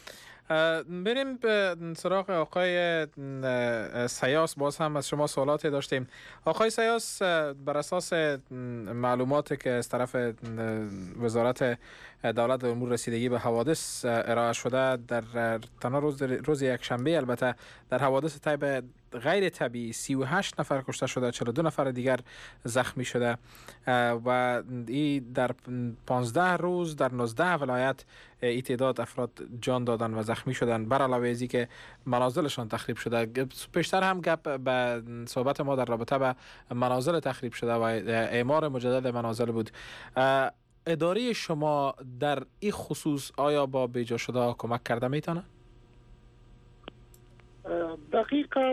بریم به سراغ آقای سیاس. باز هم از شما سوالاتی داشتیم. آقای سیاس، بر اساس معلوماتی که از طرف وزارت دولت امور رسیدگی به حوادث ارائه شده، در تنها روز روز یک شنبه البته در حوادث طیب غیر طبیعی سی و هشت نفر کشته شده، چهل و دو نفر دیگر زخمی شده و این در پانزده روز در نوزده ولایت این تعداد افراد جان دادن و زخمی شدن، بر علاوه ازی که منازلشان تخریب شده. پیشتر هم گپ به صحبت ما در رابطه به منازل تخریب شده و اعمار مجدد منازل بود. اداره شما در این خصوص آیا با بیجا شده کمک کرده میتونه؟ دقیقا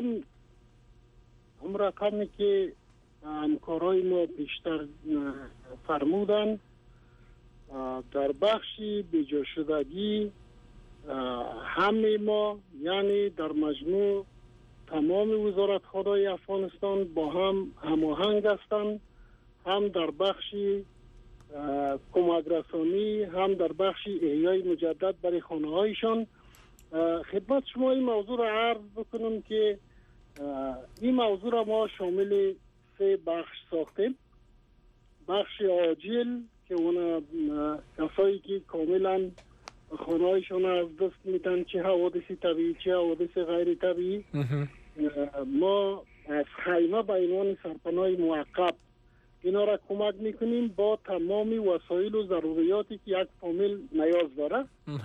هم رقمی که همکارای ما بیشتر فرمودن، در بخشی بیجا شدگی همه ما، یعنی در مجموع تمام وزارت خانه‌های افغانستان با هم هماهنگ هستند، هم در بخشی کمک رسانی، هم در بخشی احیای مجدد برای خانه هایشان. خدمت شما این موضوع را عرض بکنم که این موضوع را ما شامل سه بخش ساختیم. بخش عاجل که اون کسایی که کاملا خانه هایشان از دست میدن، چه حوادث طبیعی چه حوادث غیر طبیعی، ما از خیمه به عنوان سرپناه موقت اینا را کمک میکنیم با تمام وسایل و ضروریاتی که یک فامیل نیاز داره.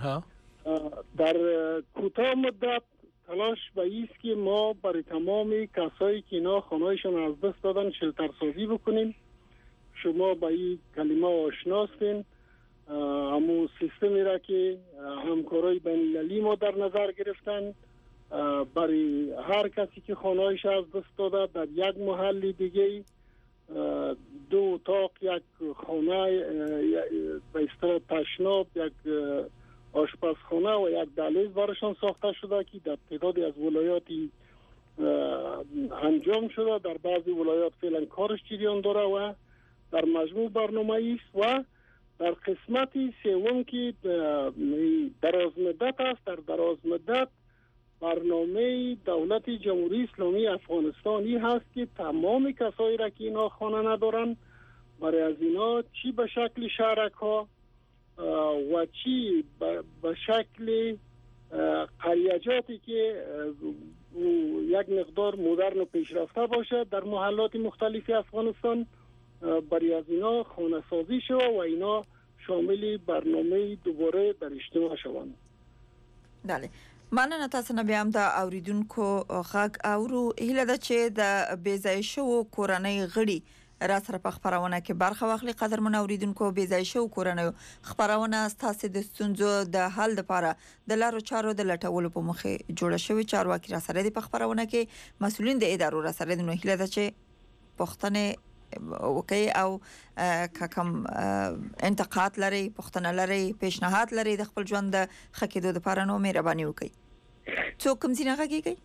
در کوتاه مدت تلاش به ایست که ما برای تمام کسایی که اینا خانهایشان از دست دادن شلتر سازی بکنیم. شما با این کلمه آشناستین، همون سیستمی را که همکارای بین‌المللی ما در نظر گرفتن برای هر کسی که خانهایش از دست داده در یک محل دیگه دو اتاق، یک خانه به اصطلاح تشناب، یک آشپزخانه و یک دهلیز برشان ساخته شده که در تعدادی از ولایاتی انجام شده. در بعضی ولایات فعلا کارش جریان داره و در مجموع برنامه است. و در قسمت سوم که دراز مدت است، در دراز مدت برنامه دولت جمهوری اسلامی افغانستانی هست که تمام کسایی را که اینا خانه ندارن، برای از اینا چی به شکل شهرک ها و چی به شکل قریجاتی که یک مقدار مدرن و پیشرفته باشه در محلات مختلف افغانستان، برای از اینا خانه سازی شود و اینا شامل برنامه دوباره در اجتماع شوند. بله، مننه. تاسو نه بیا هم د اوریدونکو غږ اورو. هیله ده چې د بیځای شو کورنۍ غړي را سره په خبرونه کې برخه واخلي. قدرمن اوریدونکو، بیځای شو کورنۍ خبرونه ستاسو د ستونزو د حل لپاره د لارو چارو د لټولو په مخه جوړه شوې. چارواکي را سره د خبرونه کې مسؤلین د ادارو را سره د نو هیله ده چې پښتنه اوکی او کوم انتقاد لري، پښتنه لري، پیشنهاد لري د خپل ژوند د خکېدو لپاره، نو مهرباني وکړئ. څوک کوم ځای نه غږیږي؟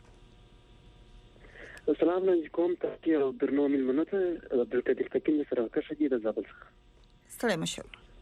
السلام علیکم. تاسو او درنو ملمنو ته دلته د تکین سره کښه دي د زابل څخه. ستړي مشه.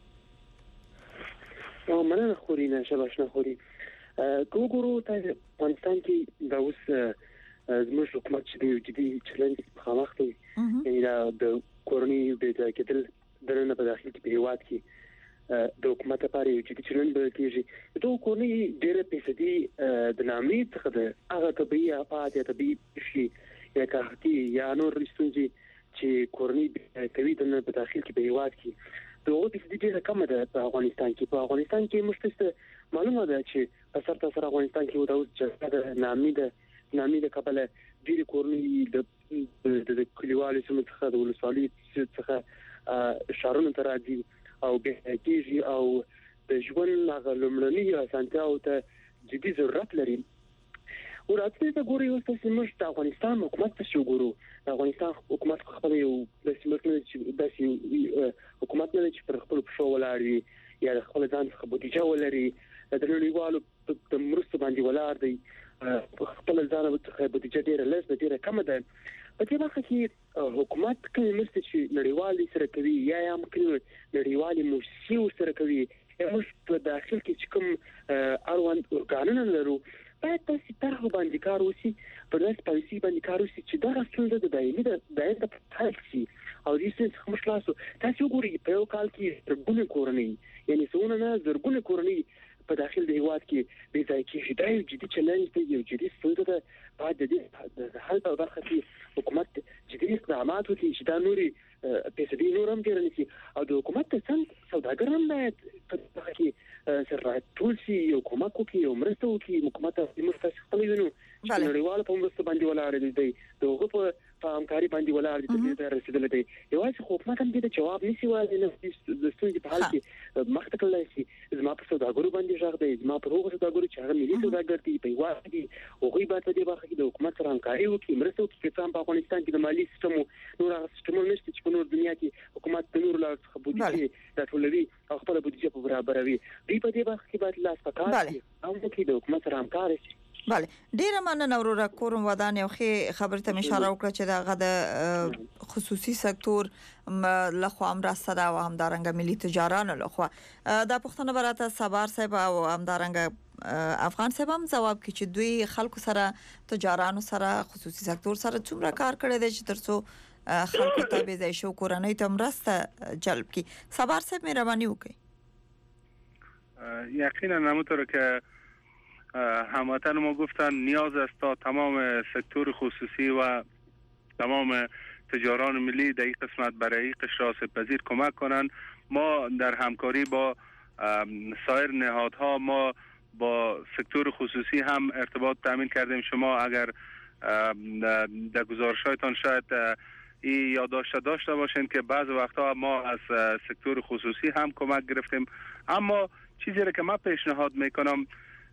او مننه خوري نه شباش نه خوري. ګورو ته افغانستان کې د اوس زموږ حکومت چې دی جدي چلند په وخت کې یعنی د کورنۍ د کېدل درنه په داخل کې په هیواد کې د حکومت لپاره یو جدي چلند به کېږي. د کورنۍ ډېر پیسې د نامې څخه د هغه طبيعي آفات یا طبيعي شي یا قحطي یا نور رسونځي چې کورنۍ کوي د په داخل کې په هیواد کې د اوس د دې رقم ده په افغانستان کې په افغانستان کې مشتسته معلومه ده چې په سر تاسو افغانستان کې د اوس جګړه د نامې د نامې د کبله ډېر کورنۍ د د کلیوالو سیمو څخه د ولسوالۍ څخه شهرونو ته راځي او به کېږي او د ژوند هغه لومړني اسانتیاوو ته جدي ضرورت لري. ورته ته ګوري اوس چې موږ د افغانستان حکومت ته شو ګورو. د افغانستان حکومت خپل یو د سیمټ نه چې د حکومت نه چې پر خپل پښو ولاړ یا خپل ځان څخه بودیجه ولري، د نړیوالو د مرستو باندې ولاړ دی، خپل ځان څخه بودیجه ډیره لږ ډیره کم ده. په دې وخت کې حکومت کوي مرستې چې نړیوالي سره کوي یا هم کوي نړیوالي موسسې سره کوي موږ په داخل کې چې کوم اړوند ارګانونه لرو باید تاسو طرح باندې کار وسی په داسې پالیسي باندې کار وسی چې دا ستونزه د دایمي د دایره په حل شي او دې څه کوم خلاصو تاسو ګورئ په یو کال کې زرګونه کورنۍ یعنی څونه نه زرګونه کورنۍ په داخل د هیواد کې بې ځای کېږي دا یو جدي چلنج دی یو جدي ستونزه ده باید د دې د حل په برخه کې حکومت جدي اقدامات وکړي چې دا نوري پیسې نور هم ډیر نشي او د حکومت څنګه سوداګران باید په دغه کې سره ټول شي یو کومک وکړي یو مرسته وکړي حکومت د مرسته خپل وینو چې نړیوال په مرسته باندې ولاړ دی دغه په په همکاري باندې ولاړ دي چې دا رسیدل دي یوازې حکومت هم دې جواب نشي وایي نه د ستونزې په حال کې مخته کولای شي زما په سوداګرو باندې ژغ دی زما په هغو سوداګرو چې هغه ملي سوداګر دي په هیواد کې هغوی باید په دې برخه کې د حکومت سره همکاري وکړي مرسته وکړي چې څنګه په افغانستان کې د مالي سیستم نور هغه سیستمونه نشته چې په نور دنیا کې حکومت د نور لارو څخه بودیجه راټولوي او خپله بودیجه په برابروي دوی په دې برخه کې باید لاس په کار کړي او وکړي د حکومت سره همکاري شي. بله ډیره مننه وروره کوم ودان یو خې خبرې ته اشاره وکړه چې دغه د خصوصي سکتور لخوا امرسته او همدارنګه ملي تجارانو لخوا دا پښتنه براته صبر صاحب او همدارنګه افغان صاحب هم جواب کړي چې دوی خلکو سره تجارانو سره خصوصي سکتور سره څومره کار کړی دی چې ترڅو خلکو ته به ځای شو کورنۍ ته مرسته جلب کړي. صبر صاحب مهرباني وکړئ. یقینا همونطور که هموطن ما گفتن نیاز است تا تمام سکتور خصوصی و تمام تجاران ملی در این قسمت برای قشر آسیب‌پذیر کمک کنند. ما در همکاری با سایر نهادها ما با سکتور خصوصی هم ارتباط تامین کردیم. شما اگر در گزارش‌هایتان شاید این یادداشت داشته باشین که بعض وقتها ما از سکتور خصوصی هم کمک گرفتیم. اما چیزی را که من پیشنهاد میکنم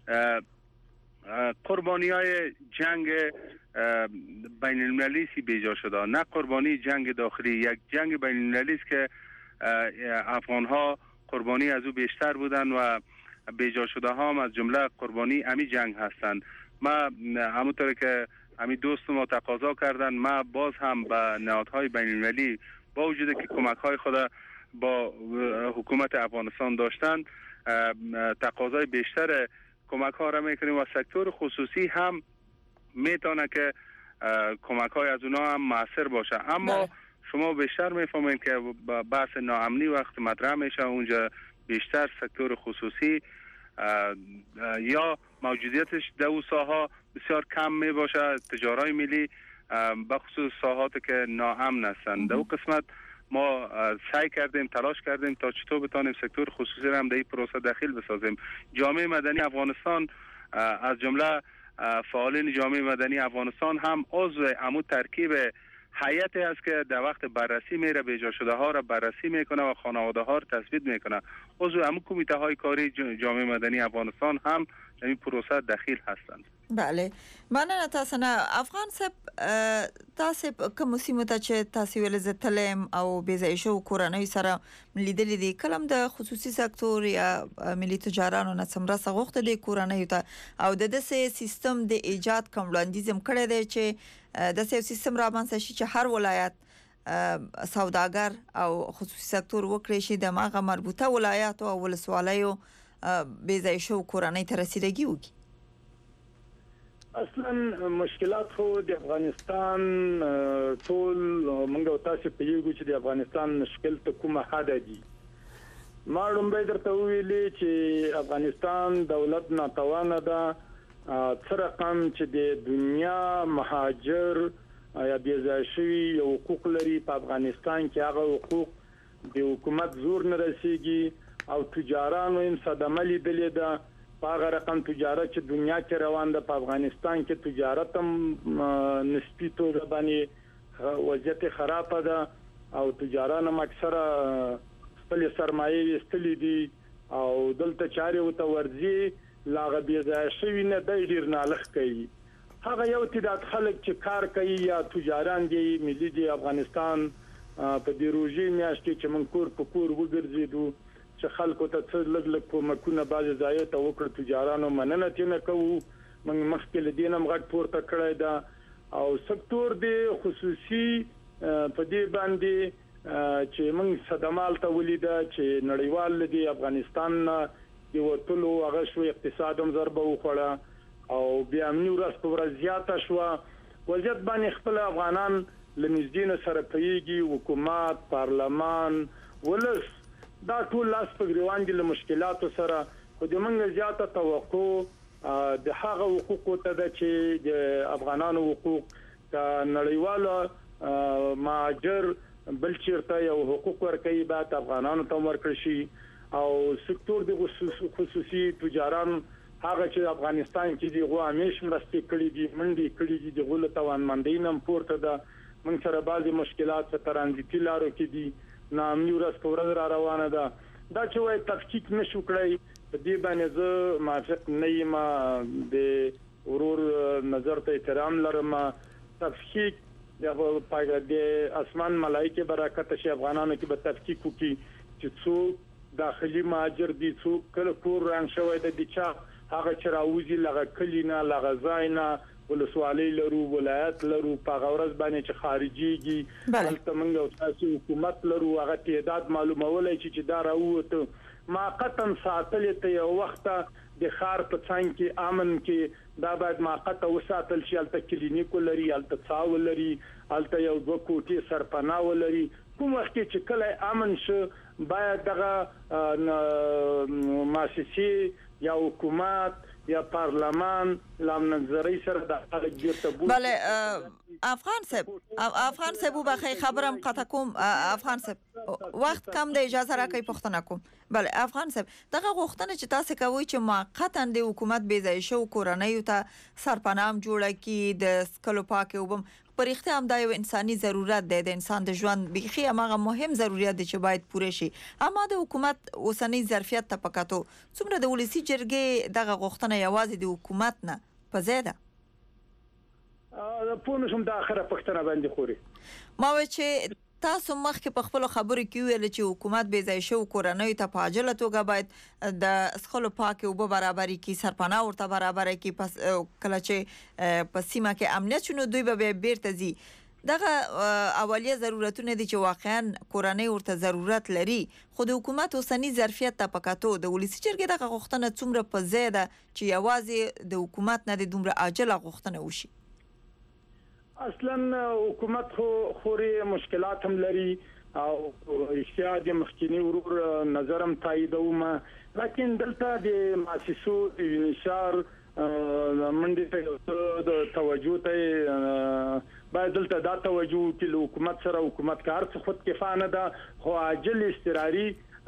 قربانی های جنگ بین المللی سی بیجا شده، نه قربانی جنگ داخلی. یک جنگ بین المللی است که افغان ها قربانی از او بیشتر بودن و بیجا شده ها هم از جمله قربانی امی جنگ هستند. ما همونطور که امی دوست ما تقاضا کردن، ما باز هم به نهادهای بین المللی با وجود که کمک های خود با حکومت افغانستان داشتند تقاضای بیشتر کمک ها را میکنیم و سکتور خصوصی هم میتونه که کمک های از اونا هم موثر باشه. اما ده. شما بیشتر میفهمین که بحث ناامنی وقت مطرح میشه اونجا بیشتر سکتور خصوصی یا موجودیتش در اون ساحه بسیار کم می باشه. تجارای ملی بخصوص ساحاتی که ناامن هستند در اون قسمت ما سعی کردیم تلاش کردیم تا چطور بتانیم سکتور خصوصی را هم در این پروسه داخل بسازیم. جامعه مدنی افغانستان از جمله فعالین جامعه مدنی افغانستان هم عضو عمو ترکیب هیئتی است که در وقت بررسی میره بیجا شده ها را بررسی میکنه و خانواده ها را تثبیت میکنه. عضو عمو کمیته های کاری جامعه مدنی افغانستان هم در این پروسه داخل هستند. بله مننه تاسو نه افغان صاحب تاسو کوم سیمه ته چې تاسو ول زتلم او بيځای شو کورنۍ سره لیدلې دي کلم د خصوصي سکتور یا ملي تجارانو نه سمره سغوخته د کورنۍ ته او د دسه سیستم د ایجاد کوم وړاندیزم کړی دی چې د سیستم را باندې شي چې هر ولایت سوداګر او خصوصي سکتور وکړي شي د ماغه مربوطه ولایت او ولسوالیو بيځای شو کورنۍ ته رسیدګي وکړي. اصلا مشکلات خو د افغانستان ټول موږ تاسو په یو چې د افغانستان مشکل ته کومه حد دي. ما لومبه درته ویلې چې افغانستان دولت ناتوانه ده څه رقم چې د دنیا مهاجر یا بيځای شوي حقوق لري په افغانستان کې هغه حقوق د حکومت زور نه رسیږي او تجارانو هم صدمه لیدلې ده. هغه رقم تجارت چې دنیا کې روان ده په افغانستان کې تجارت هم نسبی توګه باندې وضعیت خراب ده او تجاران هم اکثره خپل سرمایه وستلې دي او دلته چاري وته ورځي لاغه بيځای شوی نه د ډیر نالخ کوي. هغه یو تعداد خلک چې کار کوي یا تجاران دي ملي دي افغانستان په دې روزي میاشت کې چې من کور په کور وګرځیدو چې خلکو ته څه لږ لږ کومکونه بعض ځای ته وکړ تجارانو مننه تینه کوو موږ مخکې لدین هم غټ پورته کړی دا او سکتور دی خصوصي په دې باندې چې موږ صدمال ته ولیده چې نړیوال دی افغانستان د وټلو هغه شو اقتصاد هم ضربه وخوړه او بیا امني ورځ په ورځ زیاته شو وضعیت باندې خپل افغانان لنځدین سره پیږي حکومت پارلمان ولس دا ټول لاس په ګریوان دي له مشکلاتو سره خو د موږ زیاته توقع د هغه حقوقو ته د چې د افغانانو حقوق د نړیوالو ماجر بل چیرته یو حقوق ورکړي بعد افغانانو ته ورکړي شي او سکتور د خصوصي تجاران هغه چې افغانستان کې دی غو همیش مرستې کړې دي منډي کړې دي د غول توانمندۍ نم پورته ده موږ سره بعضي مشکلات په ترانزیتي لارو کې دي نامي ورځ په ورځ را روانه ده دا چې وای تفکیک نشو کړی په دې باندې زه موافق نه یم د ورور نظر ته احترام لرم تفکیک د پایګه د اسمان ملایکه برکت شي افغانانو کې به تفکیک وکي چې څوک داخلي ماجر دي څوک کله کور رنګ شوی د دچا هغه چې راوځي لغه کلینا لغه زاینا ولسوالۍ لرو ولایت لرو په غورز باندې چې خارجيږي هلته موږ او تاسو حکومت لرو هغه تعداد معلومولای چې دا راوته ما قطن ساتلې ته یو وخت د خار په څنګ کې امن کې دا باید ما قطه وساتل شي هلته کلینیک لري هلته څاو لري هلته یو دوه کوټې سرپناه لري کوم وخت چې کله امن شو باید دغه مؤسسه یا حکومت یا پارلمان لام نظری سره د خلک بیرته بو بله افغان صاحب افغان صاحب وبخې خبرم قطع کوم افغان صاحب وخت کم د اجازه راکې پښتنه کوم بله افغان صاحب دغه غوښتنه چې تاسو کوي چې موقتا د حکومت بې ځای شو کورنۍ ته سرپنام جوړه کی د سکلو پاک وبم پرېخته هم دا یو انساني ضرورت دی د انسان د ژوند بيخي هغه مهم ضرورت دی چې باید پوره شي اما د حکومت اوسنی ظرفیت ته پکاتو څومره د ولسی جرګې دغه غوښتنه یوازې د حکومت نه په زیاده په نشم د اخره پښتنه باندې خوري ما و چې تاسو مخکې په خپل خبرو کې ویل چې حکومت بې ځای شو کورنۍ ته په عاجله توګه باید د سخلو پاک او برابرۍ کې سرپناه ورته برابرۍ کې پس کله چې په سیمه کې امنیت شنو دوی به بیرته ځي دغه اولیه ضرورتونه دي چې واقعا کورنۍ ورته ضرورت لري خو د حکومت اوسنی ظرفیت ته پکاتو د ولسی جرګې دغه غوښتنه څومره په زیاده چې یوازې د حکومت نه د دومره عاجله غوښتنه وشي اصلا حکومت خو خوري مشکلات هم لري او اشتیاق مخکینی ورور نظرم تاییدوم لکن دلته د مؤسسو انشار منډي ته د توجه ته باید دلته دا توجه چې حکومت سره حکومت کار څه خود کفانه ده خو عاجل استراری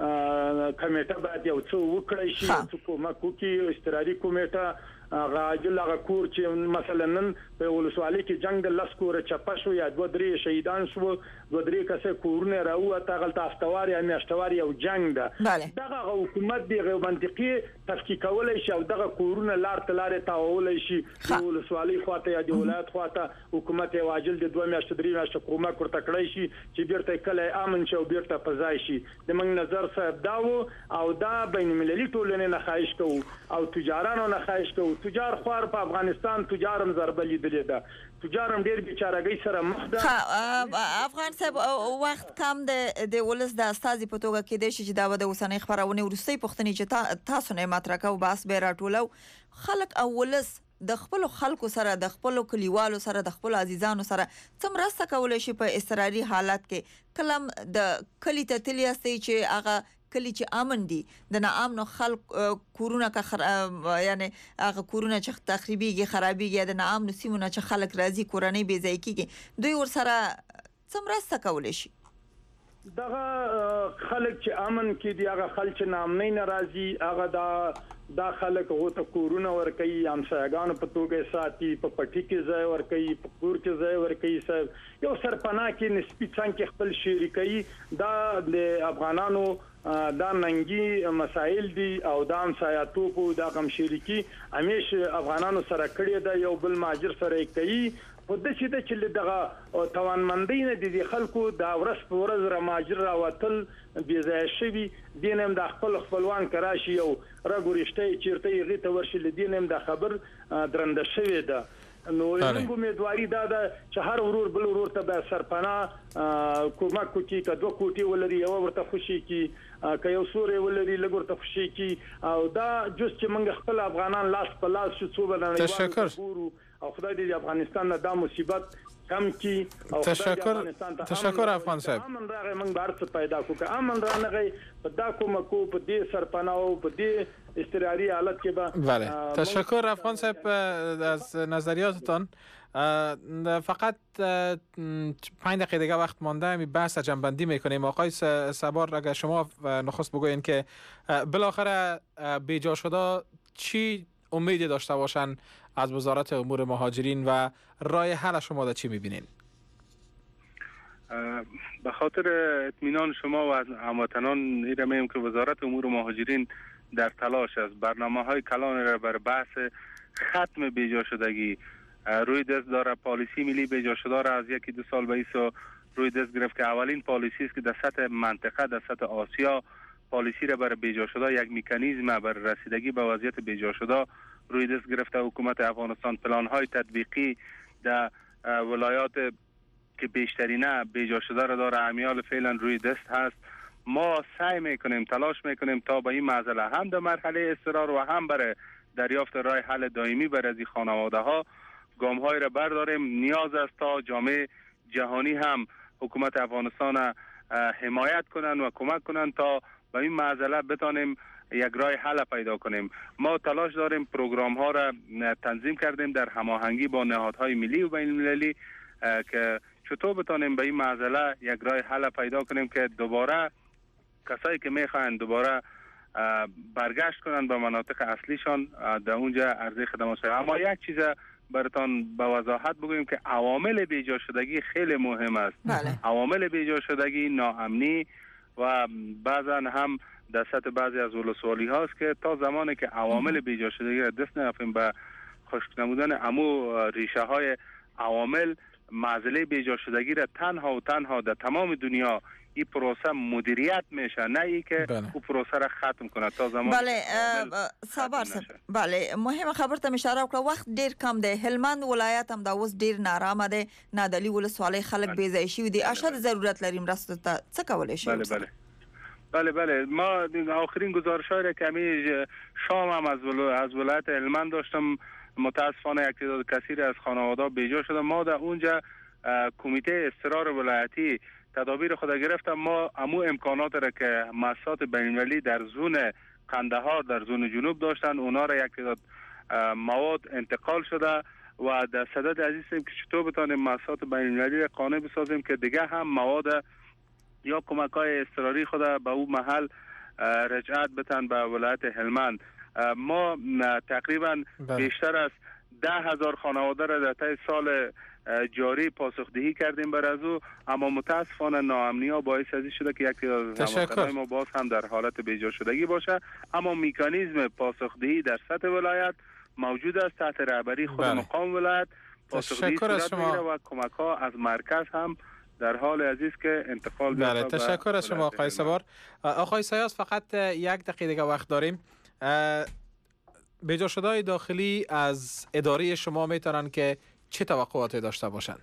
کمیټه باید یو څه وکړي شي چې کومه کوکي استراری کمیټه غاجل هغه کور چې مثلا نن په ولسوالۍ کې جنگ د لاس کور چپه شو یا دوه درې شهیدان شو دوه درې کسه کورونه راوته غلط افتوار یا میاشتوار یو جنگ ده دغه حکومت دی غو منطقي تفکیک کولای شي او دغه کورونه لار تلاره تاولای شي ولسوالۍ خواته یا د ولایت خواته حکومت واجل د دوه میاشتې درې میاشتې کومه ورته کړی شي چې بیرته کله امن شي او بیرته فضای شي د من نظر صاحب داو او دا بین المللي ټولنې نه خواهش کوو او تجارانو نه خواهش کوو تجار خوار په افغانستان تجارم ضربه لیدلې ده تجارم ډېر بیچارهګۍ سره مخ ده افغان صاحب وخت کم د د ولس د استازي په توګه کې د شي چې دا د اوسنۍ خبرونه ورستۍ پښتني چې تاسو نه مطرح کوو باس به راټولو خلک او ولس د خپل خلکو سره د خپل کلیوالو سره د خپل عزیزانو سره څومره مرسته کولای شي په استراري حالت کې کلم د کلی ته تلی استي چې هغه کلی چې امن دي د ناامن خلک کورونه کا خر... یعنی هغه کورونه چې تخریبيږي خرابيږي د ناامن سیمونه چې خلک راځي کورنۍ بې ځای کیږي دوی ور سره څومره مرسته کولای شي دغه خلک چې امن کې دي هغه خلک چې ناامنۍ ناراضي هغه دا دا خلک غوته کورونه ور کوي همسایګانو په توګه ساتي په پټي کې ځای ور کوي په کور کې ځای ور کوي صاحب یو سرپناه کې نسبی څنګه خپل شریکي دا د افغانانو دا ننګي مسائل دي او دا همسایاتو په دا غم شریکي همیش افغانانو سره کړی دا یو بل ماجر سره کوي په د چې د چې دغه توانمندۍ نه دي خلکو دا ورس په ورځ را ماجر را وتل بې ځای شوي دینم د خپل خپلوان کراشي او راګورشته چیرته یې غته ورشي لدینم د خبر درنده شوی ده نو زموږ امیدواري دا ده چې هر ورور بل ورور ته به سرپناه کومک کوي که دوه کوټې ولري یو ورته خوشي کی که یو سوري ولري لګ ورته خوشي کی او دا جز چې موږ خپل افغانان لاس په لاس شو څو بلنه تشکر او خدای دې افغانستان نه دا مصیبت کم کی او تشکر تشکر افغان صاحب امن راغی موږ بهر څه پیدا کو که امن را نغی په دا کومه کو په دې سرپناه او په دې استراری حالت کې به بله تشکر افغان صاحب از نظریاتتان. فقط پنج دقیقه دیگه وقت مانده می بحث جنبندی میکنیم. آقای سوار اگر شما نخست بگوین که بالاخره بیجا شده چی امیدی داشته باشن از وزارت امور مهاجرین و راه حل شما در چی میبینین؟ به خاطر اطمینان شما و از هموطنان ایره میم که وزارت امور مهاجرین در تلاش است. برنامه های کلان را بر بحث ختم بیجا شدگی روی دست داره. پالیسی ملی بیجا شده را از یکی دو سال به ایسا روی دست گرفت که اولین پالیسی است که در سطح منطقه در سطح آسیا پالیسی را بر بیجا شده یک مکانیزم بر رسیدگی به وضعیت بیجا شده روی دست گرفته. حکومت افغانستان پلان های تطبیقی در ولایات که بیشترینه بیجا شده را داره امیال فعلا روی دست هست. ما سعی میکنیم تلاش میکنیم تا به این معضله هم در مرحله اضطرار و هم برای دریافت راه حل دائمی برای از خانواده ها گام های را برداریم. نیاز است تا جامعه جهانی هم حکومت افغانستان حمایت کنند و کمک کنند تا به این معضله بتانیم یک راه حل پیدا کنیم. ما تلاش داریم پروگرام ها را تنظیم کردیم در هماهنگی با نهادهای ملی و بین المللی که چطور بتانیم به این معضله یک راه حل پیدا کنیم که دوباره کسایی که میخواهند دوباره برگشت کنند به مناطق اصلیشان در اونجا عرضه خدمات شد. اما یک چیز براتان به وضاحت بگویم که عوامل بیجا شدگی خیلی مهم است. بله. عوامل بیجا شدگی ناامنی و بعضا هم در سطح بعضی از ولسوالی هاست که تا زمانی که عوامل بیجا شدگی را دست نیافتیم به خشک نمودن امو ریشه های عوامل معضله بیجا شدگی را تنها و تنها در تمام دنیا این پروسه مدیریت میشه، نه ای که بله. او پروسه را ختم کنه تا زمان. بله صبر بله مهم خبر ته اشاره وکړه. وخت ډیر کم دی. هلمند ولایت هم دا اوس ډیر نارامه دی. نادلی ولسوالۍ خلک بې ځای شوي دي. اشد ضرورت لریم مرستو ته څه کولی شي؟ بله بله بله بله ما آخرین گزارش های که می شام هم از از ولایت هلمند داشتم. متاسفانه یک تعداد کثیر از خانواده بیجا شده. ما در اونجا کمیته اضطرار ولایتی تدابیر خود گرفتم. ما امو امکانات را که مؤسسات بین‌المللی در زون قندهار در زون جنوب داشتن اونا را یک تعداد مواد انتقال شده و در صدد عزیزیم که چطور بتانیم مؤسسات بین‌المللی را قانع بسازیم که دیگه هم مواد یا کمک‌های اضطراری خود به او محل رجعت بتن به ولایت هلمند. ما تقریبا بیشتر از ده هزار خانواده را در طی سال جاری پاسخدهی کردیم بر از او، اما متاسفانه ناامنی ها باعث ازی شده که یک تعداد ما باز هم در حالت بیجا شدگی باشه. اما مکانیزم پاسخدهی در سطح ولایت موجود است تحت رهبری خود بله. مقام ولایت پاسخدهی صورت میگیره و کمک ها از مرکز هم در حال عزیز که انتقال بله. تشکر از شما آقای سوار. آقای سیاس فقط یک دقیقه دیگه وقت داریم. بیجا شده‌های داخلی از اداره شما میتونن که چه توقعاتی داشته باشند؟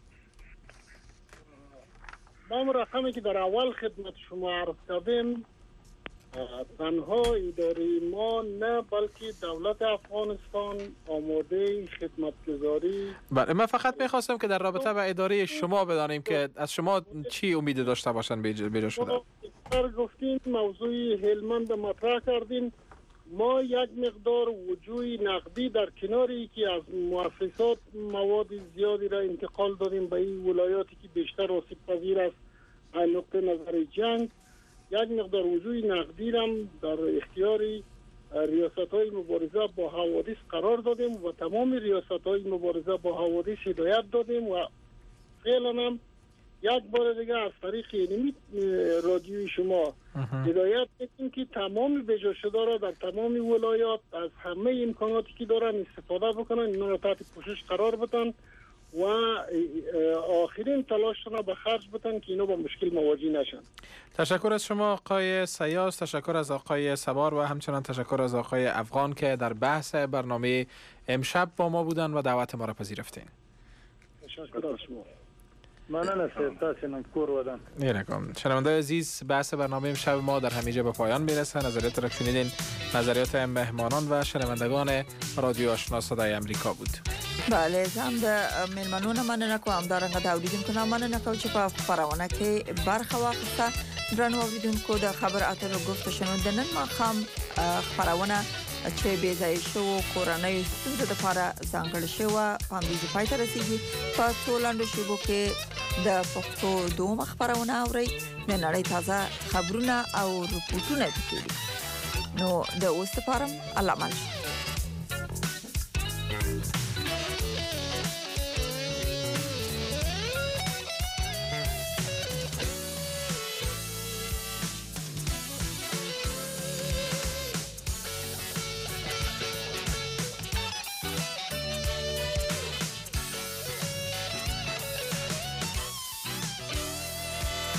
با رقمی که در اول خدمت شما عرض کردیم تنها اداره ما نه بلکه دولت افغانستان آماده خدمتگزاری. بله من فقط میخواستم که در رابطه با اداره شما بدانیم که از شما چی امید داشته باشند بیجا شده. در گفتیم موضوع هلمند مطرح کردیم. ما یک مقدار وجوه نقدی در کناری که از مؤسسات مواد زیادی را انتقال دادیم به این ولایاتی که بیشتر آسیب پذیر است از نقطه نظر جنگ. یک مقدار وجوه نقدی را در اختیار ریاست‌های مبارزه با حوادث قرار دادیم و تمام ریاست‌های مبارزه با حوادث هدایت دادیم و فعلا هم یک بار دیگه از طریق اینمی رادیوی شما هدایت میکنیم که تمام بیجا شده را در تمام ولایات از همه امکاناتی که دارن استفاده بکنن، اینا را تحت پوشش قرار بدن و آخرین تلاششون به خرج بدن که اینا با مشکل مواجه نشن. تشکر از شما آقای سیاس، تشکر از آقای سوار و همچنان تشکر از آقای افغان که در بحث برنامه امشب با ما بودن و دعوت ما را پذیرفتین. تشکر از شما. مننه سیاستاسینم کور ودن. نیرکم شنونده عزیز، بحث برنامه امشب ما در همینجا به پایان میرسه. نظریات را شنیدین، نظریات مهمانان و شنوندگان رادیو آشنا صدای امریکا بود. بله، زم د مېلمنو مننه کوم دا رنګ دا اوریدونکو نه مننه کوم چې په خبرونه کې برخه واخیسته. درنو اوریدونکو د خبر اترو گفت شنو د نن ماښام خبرونه چې بې ځای شو کورنۍ ستونزو لپاره ځانګړې شوه په همدې پای ته رسیږي. په څو لنډو شیبو کې د پښتو دوه خبرونه اورئ، د نړۍ تازه خبرونه او رپورټونه دي. نو د اوس لپاره الله مل